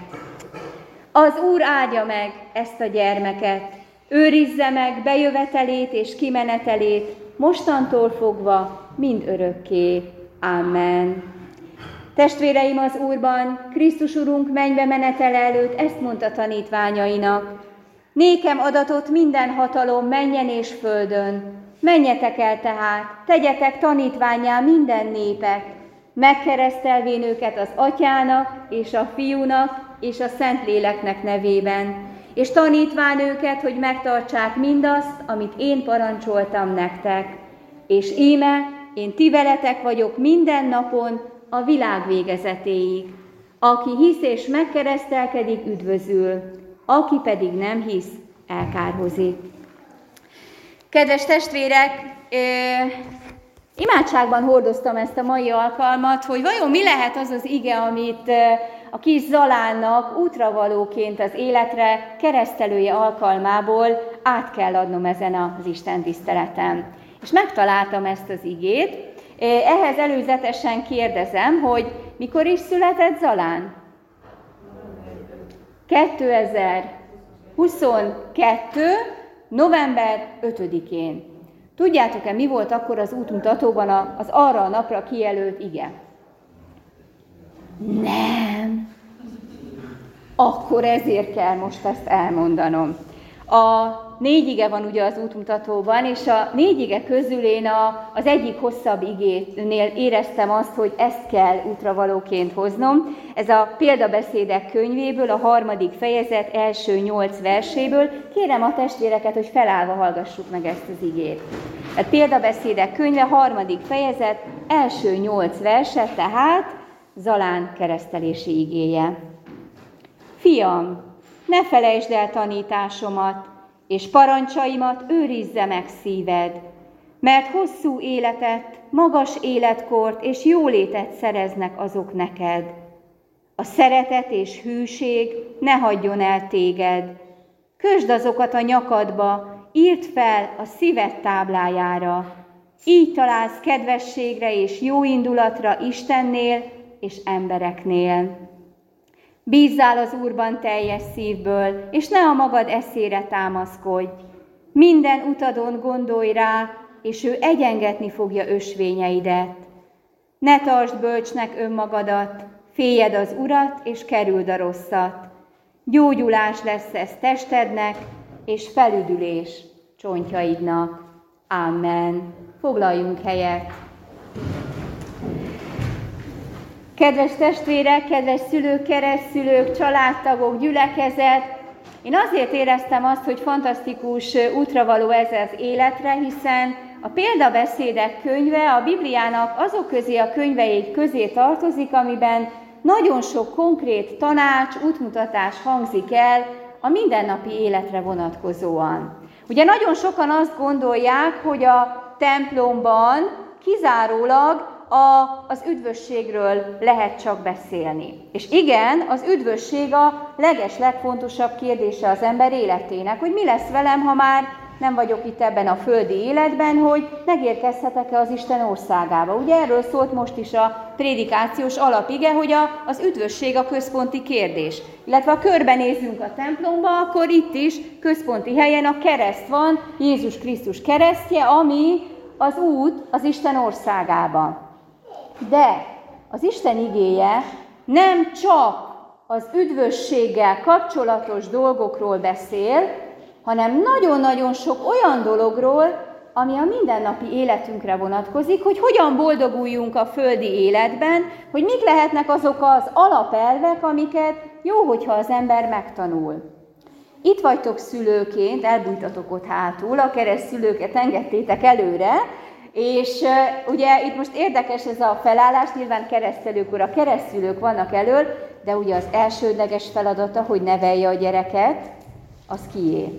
Az Úr áldja meg ezt a gyermeket, őrizze meg bejövetelét és kimenetelét, mostantól fogva mind örökké. Amen. Testvéreim az Úrban, Krisztus Urunk mennybe menetele előtt ezt mondta tanítványainak: nékem adatott minden hatalom mennyen és földön. Menjetek el tehát, tegyetek tanítvánnyá minden népet, megkeresztelvén őket az Atyának és a Fiúnak és a Szentléleknek nevében, és tanítván őket, hogy megtartsák mindazt, amit én parancsoltam nektek. És íme, én ti veletek vagyok minden napon a világ végezetéig. Aki hisz és megkeresztelkedik, üdvözül, aki pedig nem hisz, elkárhozik. Kedves testvérek, imádságban hordoztam ezt a mai alkalmat, hogy vajon mi lehet az az ige, amit, a kis Zalánnak útravalóként az életre keresztelője alkalmából át kell adnom ezen az istentiszteleten. És megtaláltam ezt az igét. Ehhez előzetesen kérdezem, hogy mikor is született Zalán? kétezer-huszonkettő. november ötödikén. Tudjátok-e, mi volt akkor az útmutatóban az arra a napra kijelölt ige? Nem. Akkor ezért kell most ezt elmondanom. A négy ige van ugye az útmutatóban, és a négy ige közül én a, az egyik hosszabb igénél éreztem azt, hogy ezt kell útravalóként hoznom. Ez a Példabeszédek könyvéből, a harmadik fejezet első nyolc verséből. Kérem a testvéreket, hogy felállva hallgassuk meg ezt az igét. A Példabeszédek könyve, harmadik fejezet, első nyolc verse, tehát Zalán keresztelési igéje. Fiam, ne felejtsd el tanításomat, és parancsaimat őrizze meg szíved, mert hosszú életet, magas életkort és jólétet szereznek azok neked. A szeretet és hűség ne hagyjon el téged. Kösd azokat a nyakadba, írd fel a szíved táblájára. Így találsz kedvességre és jóindulatra Istennél és embereknél. Bízzál az Úrban teljes szívből, és ne a magad eszére támaszkodj. Minden utadon gondolj rá, és ő egyengetni fogja ösvényeidet. Ne tartsd bölcsnek önmagadat, féljed az Urat, és kerüld a rosszat. Gyógyulás lesz ez testednek, és felüdülés csontjaidnak. Amen. Foglaljunk helyet. Kedves testvérek, kedves szülők, keresztszülők, családtagok, gyülekezet, én azért éreztem azt, hogy fantasztikus útravaló ez az életre, hiszen a Példabeszédek könyve a Bibliának azok közé a könyveik közé tartozik, amiben nagyon sok konkrét tanács, útmutatás hangzik el a mindennapi életre vonatkozóan. Ugye nagyon sokan azt gondolják, hogy a templomban kizárólag A, az üdvösségről lehet csak beszélni. És igen, az üdvösség a leges, legfontosabb kérdése az ember életének, hogy mi lesz velem, ha már nem vagyok itt ebben a földi életben, hogy megérkezhetek-e az Isten országába. Ugye erről szólt most is a prédikációs alapige, hogy a, az üdvösség a központi kérdés. Illetve ha körbenézünk a templomba, akkor itt is központi helyen a kereszt van, Jézus Krisztus keresztje, ami az út az Isten országába. De az Isten igéje nem csak az üdvösséggel kapcsolatos dolgokról beszél, hanem nagyon-nagyon sok olyan dologról, ami a mindennapi életünkre vonatkozik, hogy hogyan boldoguljunk a földi életben, hogy mik lehetnek azok az alapelvek, amiket jó, hogyha az ember megtanul. Itt vagytok szülőként, elbújtatok ott hátul, a keresztszülőket engedtétek előre, és uh, ugye itt most érdekes ez a felállás, nyilván keresztelőkor a keresztszülők vannak elől, de ugye az elsődleges feladata, hogy nevelje a gyereket, az kié?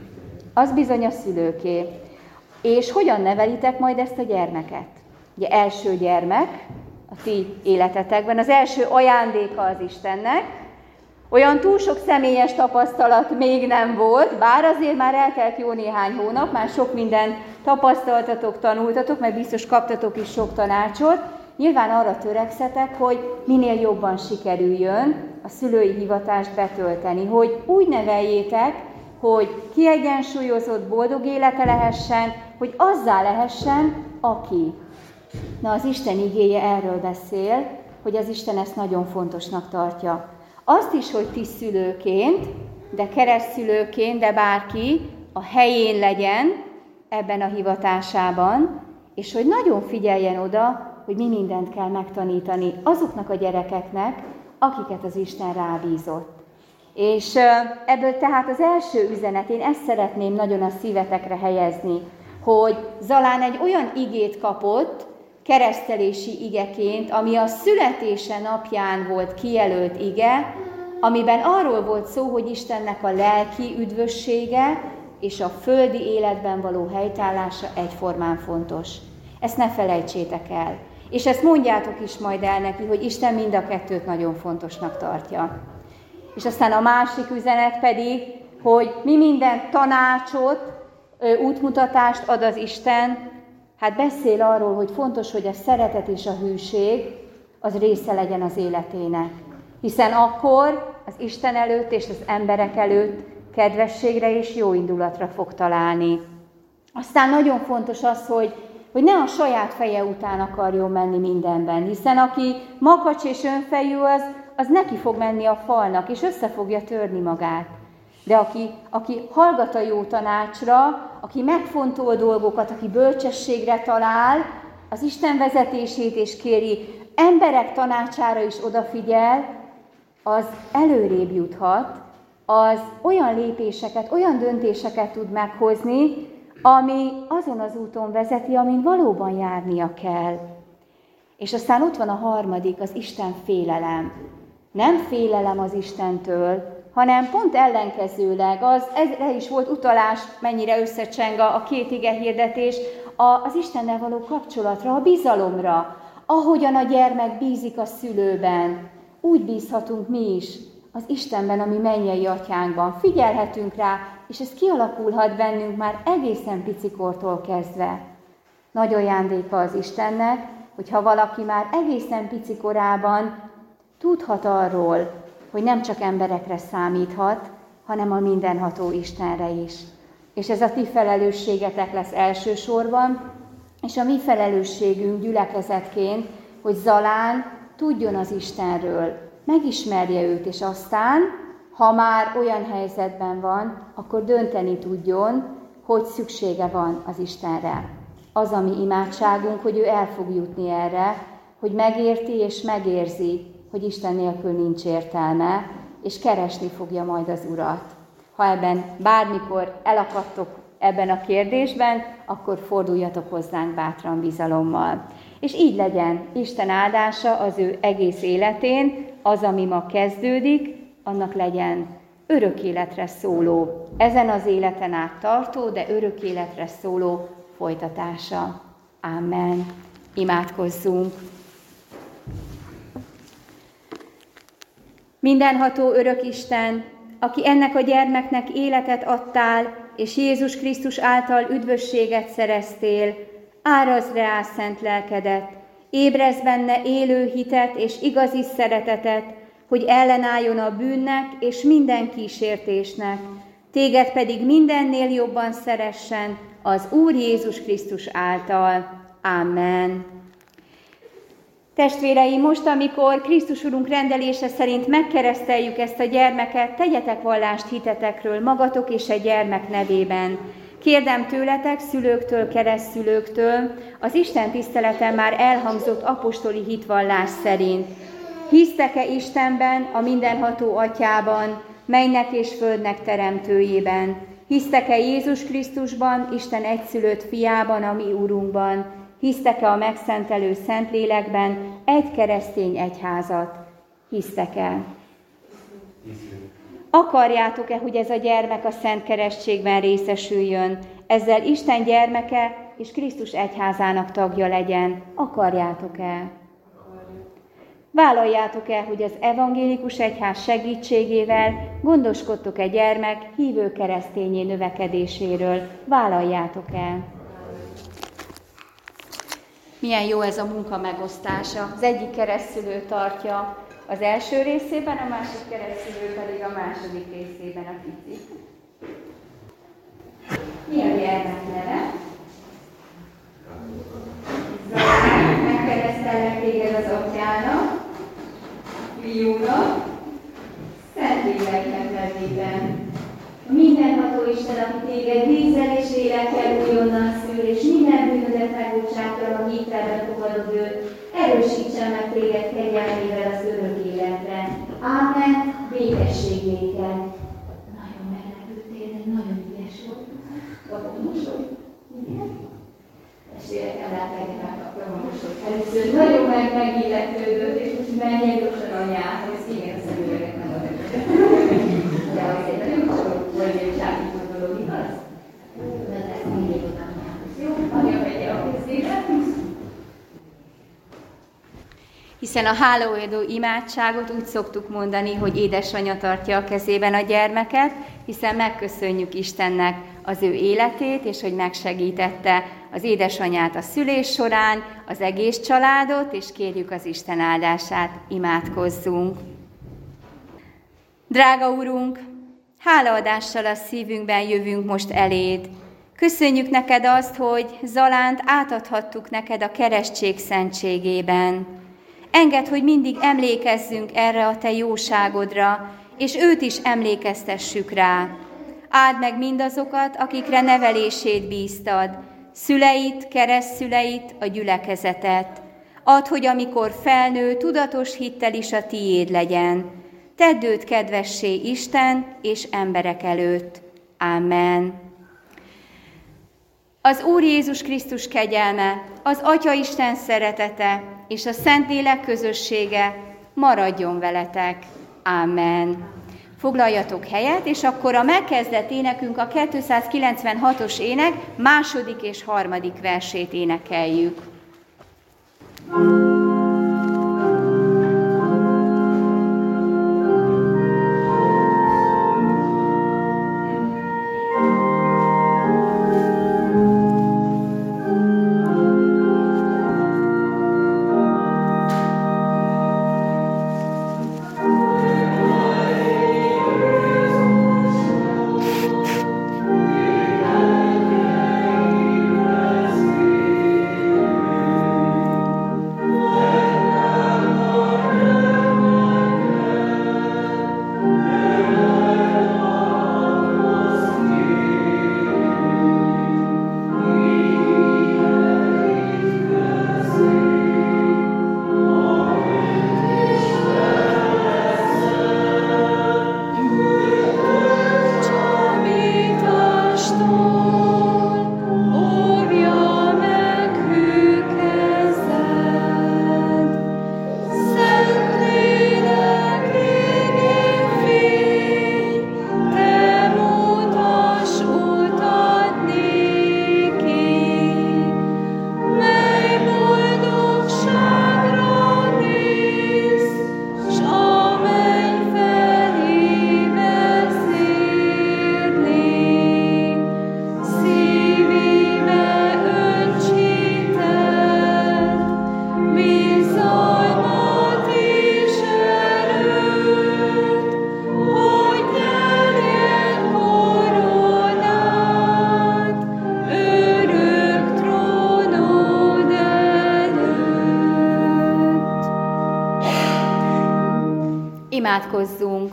Az bizony a szülőké. És hogyan nevelitek majd ezt a gyermeket? Ugye első gyermek a ti életetekben, az első ajándéka az Istennek. Olyan túl sok személyes tapasztalat még nem volt, bár azért már eltelt jó néhány hónap, már sok mindent tapasztaltatok, tanultatok, meg biztos kaptatok is sok tanácsot. Nyilván arra törekszetek, hogy minél jobban sikerüljön a szülői hivatást betölteni, hogy úgy neveljétek, hogy kiegyensúlyozott, boldog élete lehessen, hogy azzá lehessen, aki. Na, az Isten igéje erről beszél, hogy az Isten ezt nagyon fontosnak tartja. Azt is, hogy ti szülőként, de keresztszülőként, de bárki a helyén legyen ebben a hivatásában, és hogy nagyon figyeljen oda, hogy mi mindent kell megtanítani azoknak a gyerekeknek, akiket az Isten rábízott. És ebből tehát az első üzenet, én ezt szeretném nagyon a szívetekre helyezni, hogy Zalán egy olyan igét kapott, keresztelési igeként, ami a születése napján volt kijelölt ige, amiben arról volt szó, hogy Istennek a lelki üdvössége és a földi életben való helytállása egyformán fontos. Ezt ne felejtsétek el. És ezt mondjátok is majd el neki, hogy Isten mind a kettőt nagyon fontosnak tartja. És aztán a másik üzenet pedig, hogy mi minden tanácsot, útmutatást ad az Isten, hát beszél arról, hogy fontos, hogy a szeretet és a hűség az része legyen az életének. Hiszen akkor az Isten előtt és az emberek előtt kedvességre és jó indulatra fog találni. Aztán nagyon fontos az, hogy, hogy ne a saját feje után akarjon menni mindenben, hiszen aki makacs és önfejű, az, az neki fog menni a falnak, és össze fogja törni magát. De aki, aki hallgat a jó tanácsra, aki megfontol dolgokat, aki bölcsességre talál, az Isten vezetését és kéri, emberek tanácsára is odafigyel, az előrébb juthat, az olyan lépéseket, olyan döntéseket tud meghozni, ami azon az úton vezeti, amin valóban járnia kell. És aztán ott van a harmadik, az Isten félelem. Nem félelem az Istentől, hanem pont ellenkezőleg, az, ezre is volt utalás, mennyire összecseng a két ige hirdetés, az Istennel való kapcsolatra, a bizalomra. Ahogyan a gyermek bízik a szülőben, úgy bízhatunk mi is az Istenben, ami mennyei atyánkban. Figyelhetünk rá, és ez kialakulhat bennünk már egészen picikortól kezdve. Nagy ajándéka az Istennek, hogyha valaki már egészen picikorában tudhat arról, hogy nem csak emberekre számíthat, hanem a mindenható Istenre is. És ez a ti felelősségetek lesz elsősorban, és a mi felelősségünk gyülekezetként, hogy Zalán tudjon az Istenről, megismerje őt, és aztán, ha már olyan helyzetben van, akkor dönteni tudjon, hogy szüksége van az Istenre. Az a mi imádságunk, hogy ő el fog jutni erre, hogy megérti és megérzi, hogy Isten nélkül nincs értelme, és keresni fogja majd az Urat. Ha ebben bármikor elakadtok ebben a kérdésben, akkor forduljatok hozzánk bátran bizalommal. És így legyen Isten áldása az ő egész életén, az, ami ma kezdődik, annak legyen örök életre szóló, ezen az életen át tartó, de örök életre szóló folytatása. Amen. Imádkozzunk. Mindenható örök Isten, aki ennek a gyermeknek életet adtál, és Jézus Krisztus által üdvösséget szereztél, árazd rá szent lelkedet, ébrezd benne élő hitet és igazi szeretetet, hogy ellenálljon a bűnnek és minden kísértésnek, téged pedig mindennél jobban szeressen az Úr Jézus Krisztus által. Amen. Testvéreim, most, amikor Krisztus Urunk rendelése szerint megkereszteljük ezt a gyermeket, tegyetek vallást hitetekről magatok és a gyermek nevében. Kérdem tőletek, szülőktől, keresztszülőktől, az Isten tiszteleten már elhangzott apostoli hitvallás szerint. Hisztek-e Istenben, a mindenható Atyában, mennek és földnek teremtőjében? Hisztek-e Jézus Krisztusban, Isten egyszülött fiában, a mi Urunkban? Hisztek-e a megszentelő Szentlélekben, egy keresztény egyházat? Hisztek-e? Akarjátok-e, hogy ez a gyermek a Szent Keresztségben részesüljön, ezzel Isten gyermeke és Krisztus egyházának tagja legyen? Akarjátok-e? Vállaljátok-e, hogy az evangélikus egyház segítségével gondoskodtok-e gyermek hívő keresztényé növekedéséről? Vállaljátok-e? Milyen jó ez a munka megosztása. Az egyik keresztszülő tartja az első részében, a másik keresztszülő pedig a második részében a picit. Mi a gyermek neve? Zalán, megkeresztellek téged az Atyának, Fiúnak, Szentléleknek nevében. A mindenható Isten, aki téged vízzel és lélekkel újonnan szül, és minden bűnödet megbocsátja, ha hittelben fogadod őt, erősítsen meg téged kegyelmével az örök életre. Ámen, békességéket. Nagyon meglepődtél, de nagyon ügyes volt. Kapom mosoly. Igen? Testvérek, ellátok, megkaptam a mosoly. Először nagyon meg megilletődött, és most menjél gyorsan anyához. Igen, a szemüveget nem adok. De azért nagyon sok vagy egy sákító dolog, igaz? De ezt mindig oda anyához. Jó? Anya vegye a kezébe. hiszen a hálaadó imádságot úgy szoktuk mondani, hogy édesanyja tartja a kezében a gyermeket, hiszen megköszönjük Istennek az ő életét, és hogy megsegítette az édesanyját a szülés során, az egész családot, és kérjük az Isten áldását, imádkozzunk. Drága Urunk, hálaadással a szívünkben jövünk most eléd. Köszönjük neked azt, hogy Zalánt átadhattuk neked a keresztség szentségében. Engedd, hogy mindig emlékezzünk erre a te jóságodra, és őt is emlékeztessük rá. Áld meg mindazokat, akikre nevelését bíztad, szüleit, keresztszüleit, a gyülekezetet. Add, hogy amikor felnő, tudatos hittel is a tiéd legyen. Tedd őt kedvessé Isten és emberek előtt. Amen. Az Úr Jézus Krisztus kegyelme, az Atya Isten szeretete és a Szentlélek közössége maradjon veletek. Amen. Foglaljatok helyet, és akkor a megkezdett énekünk, a kétszázkilencvenhatos ének második és harmadik versét énekeljük. Imádkozzunk!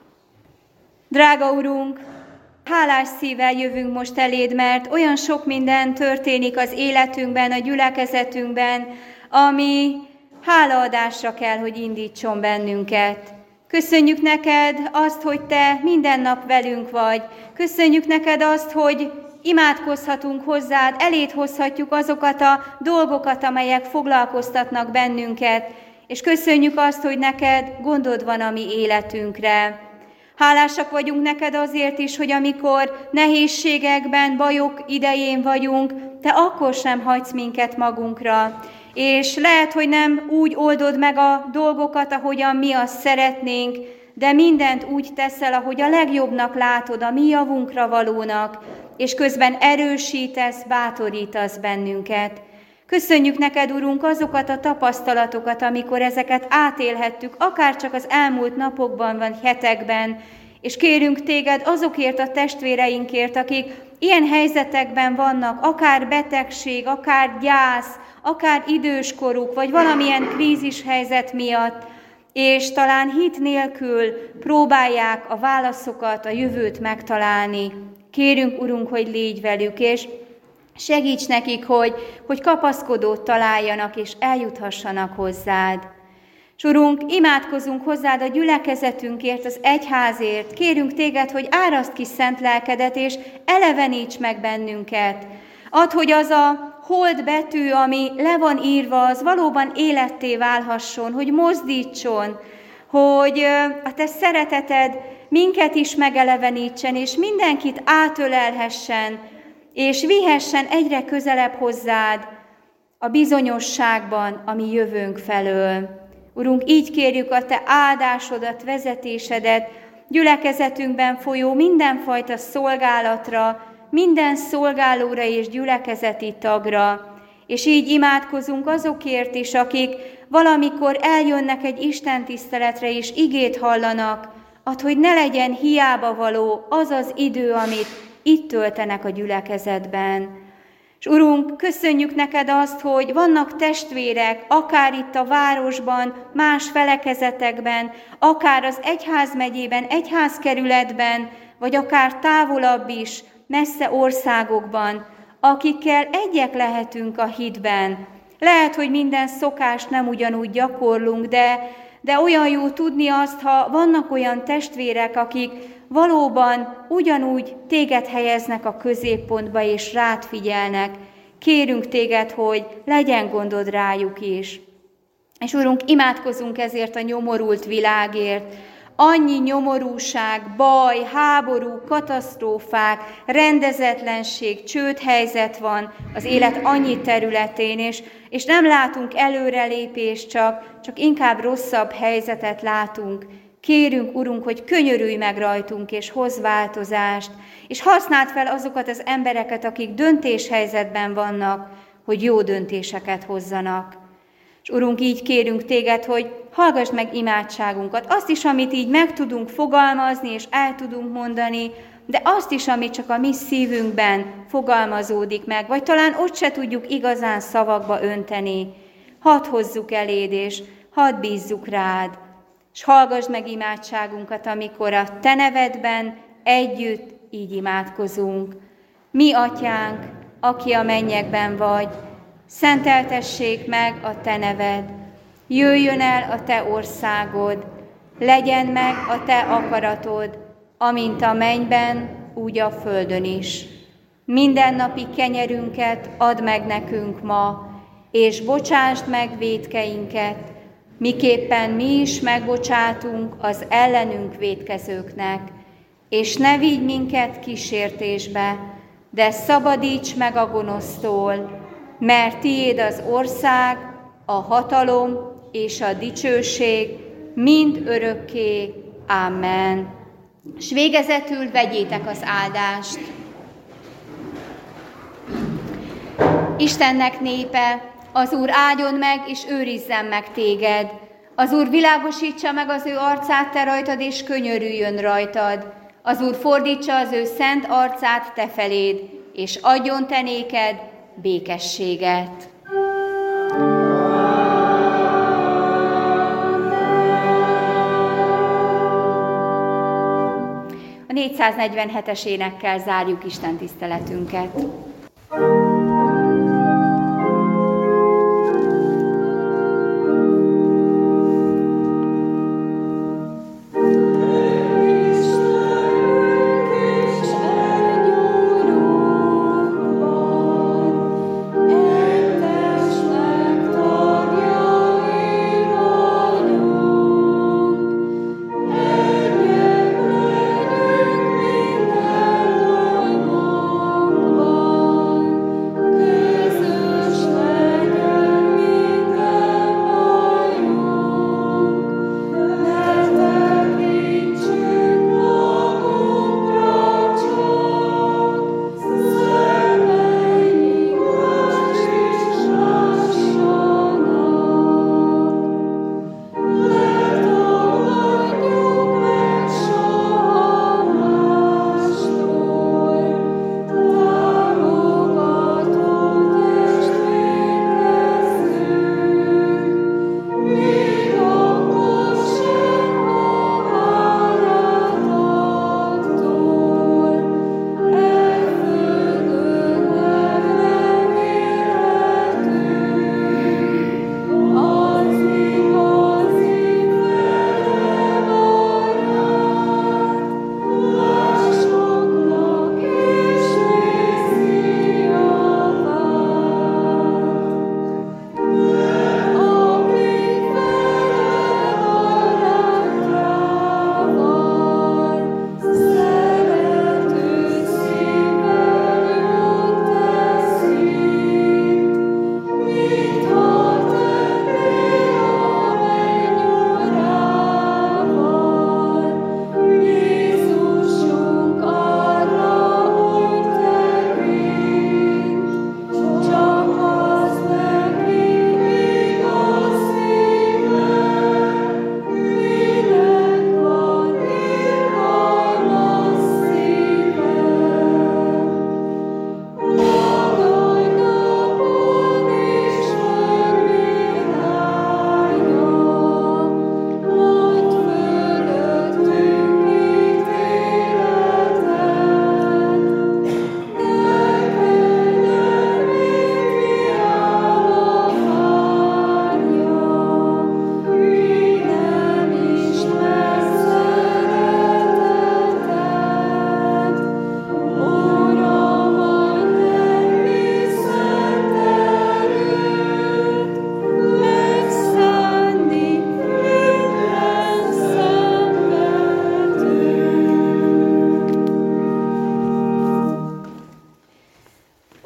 Drága Urunk, hálás szívvel jövünk most eléd, mert olyan sok minden történik az életünkben, a gyülekezetünkben, ami hálaadásra kell, hogy indítson bennünket. Köszönjük neked azt, hogy te minden nap velünk vagy. Köszönjük neked azt, hogy imádkozhatunk hozzád, eléd hozhatjuk azokat a dolgokat, amelyek foglalkoztatnak bennünket, és köszönjük azt, hogy neked gondod van a mi életünkre. Hálásak vagyunk neked azért is, hogy amikor nehézségekben, bajok idején vagyunk, te akkor sem hagysz minket magunkra. És lehet, hogy nem úgy oldod meg a dolgokat, ahogyan mi azt szeretnénk, de mindent úgy teszel, ahogy a legjobbnak látod, a mi javunkra valónak, és közben erősítesz, bátorítasz bennünket. Köszönjük neked, Urunk, azokat a tapasztalatokat, amikor ezeket átélhettük, akár csak az elmúlt napokban, vagy hetekben, és kérünk téged azokért a testvéreinkért, akik ilyen helyzetekben vannak, akár betegség, akár gyász, akár időskoruk, vagy valamilyen krízis helyzet miatt, és talán hit nélkül próbálják a válaszokat, a jövőt megtalálni. Kérünk, Urunk, hogy légy velük, és segíts nekik, hogy, hogy kapaszkodót találjanak, és eljuthassanak hozzád. És Urunk, imádkozunk hozzád a gyülekezetünkért, az egyházért. Kérünk téged, hogy áraszt ki szent lelkedet, és eleveníts meg bennünket. Add, hogy az a hold betű, ami le van írva, az valóban életté válhasson, hogy mozdítson, hogy a te szereteted minket is megelevenítsen, és mindenkit átölelhessen, és vihessen egyre közelebb hozzád a bizonyosságban, a mi jövőnk felől. Urunk, így kérjük a Te áldásodat, vezetésedet, gyülekezetünkben folyó mindenfajta szolgálatra, minden szolgálóra és gyülekezeti tagra, és így imádkozunk azokért is, akik valamikor eljönnek egy istentiszteletre és igét hallanak, add, hogy ne legyen hiába való az az idő, amit itt töltenek a gyülekezetben. És Urunk, köszönjük neked azt, hogy vannak testvérek, akár itt a városban, más felekezetekben, akár az egyházmegyében, egyházkerületben, vagy akár távolabb is, messze országokban, akikkel egyek lehetünk a hitben. Lehet, hogy minden szokást nem ugyanúgy gyakorlunk, de, de olyan jó tudni azt, ha vannak olyan testvérek, akik valóban ugyanúgy téged helyeznek a középpontba, és rád figyelnek. Kérünk téged, hogy legyen gondod rájuk is. És Urunk, imádkozunk ezért a nyomorult világért. Annyi nyomorúság, baj, háború, katasztrófák, rendezetlenség, csődhelyzet van az élet annyi területén, és, és nem látunk előrelépést, csak, csak inkább rosszabb helyzetet látunk. Kérünk, Urunk, hogy könyörülj meg rajtunk, és hozz változást, és használd fel azokat az embereket, akik döntéshelyzetben vannak, hogy jó döntéseket hozzanak. És Urunk, így kérünk téged, hogy hallgass meg imádságunkat, azt is, amit így meg tudunk fogalmazni, és el tudunk mondani, de azt is, amit csak a mi szívünkben fogalmazódik meg, vagy talán ott se tudjuk igazán szavakba önteni. Hadd hozzuk eléd, és hadd bízzuk rád. És hallgass meg imádságunkat, amikor a te nevedben együtt így imádkozunk. Mi, Atyánk, aki a mennyekben vagy, szenteltessék meg a te neved, jöjjön el a te országod, legyen meg a te akaratod, amint a mennyben, úgy a földön is. Mindennapi kenyerünket add meg nekünk ma, és bocsásd meg vétkeinket, miképpen mi is megbocsátunk az ellenünk vétkezőknek, és ne vigy minket kísértésbe, de szabadíts meg a gonosztól, mert tiéd az ország, a hatalom és a dicsőség mind örökké. Amen. És végezetül vegyétek az áldást. Istennek népe, az Úr áldjon meg és őrizzen meg téged. Az Úr világosítsa meg az ő arcát te rajtad, és könyörüljön rajtad. Az Úr fordítsa az ő szent arcát te feléd, és adjon te néked békességet. A négyszáznegyvenhetes énekkel zárjuk Isten tiszteletünket.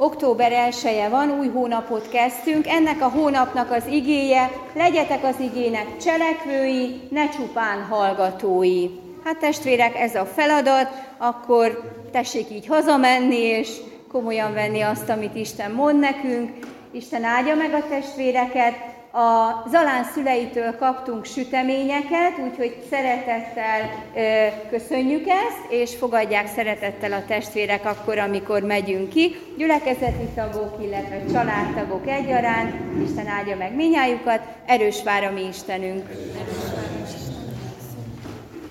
október elseje van, új hónapot kezdtünk, ennek a hónapnak az igéje, legyetek az igének cselekvői, ne csupán hallgatói. Hát testvérek, ez a feladat, akkor tessék így hazamenni, és komolyan venni azt, amit Isten mond nekünk. Isten áldja meg a testvéreket. A Zalán szüleitől kaptunk süteményeket, úgyhogy szeretettel ö, köszönjük ezt, és fogadják szeretettel a testvérek akkor, amikor megyünk ki. Gyülekezeti tagok, illetve családtagok egyaránt. Isten áldja meg minnyájukat. Erős vár a mi Istenünk.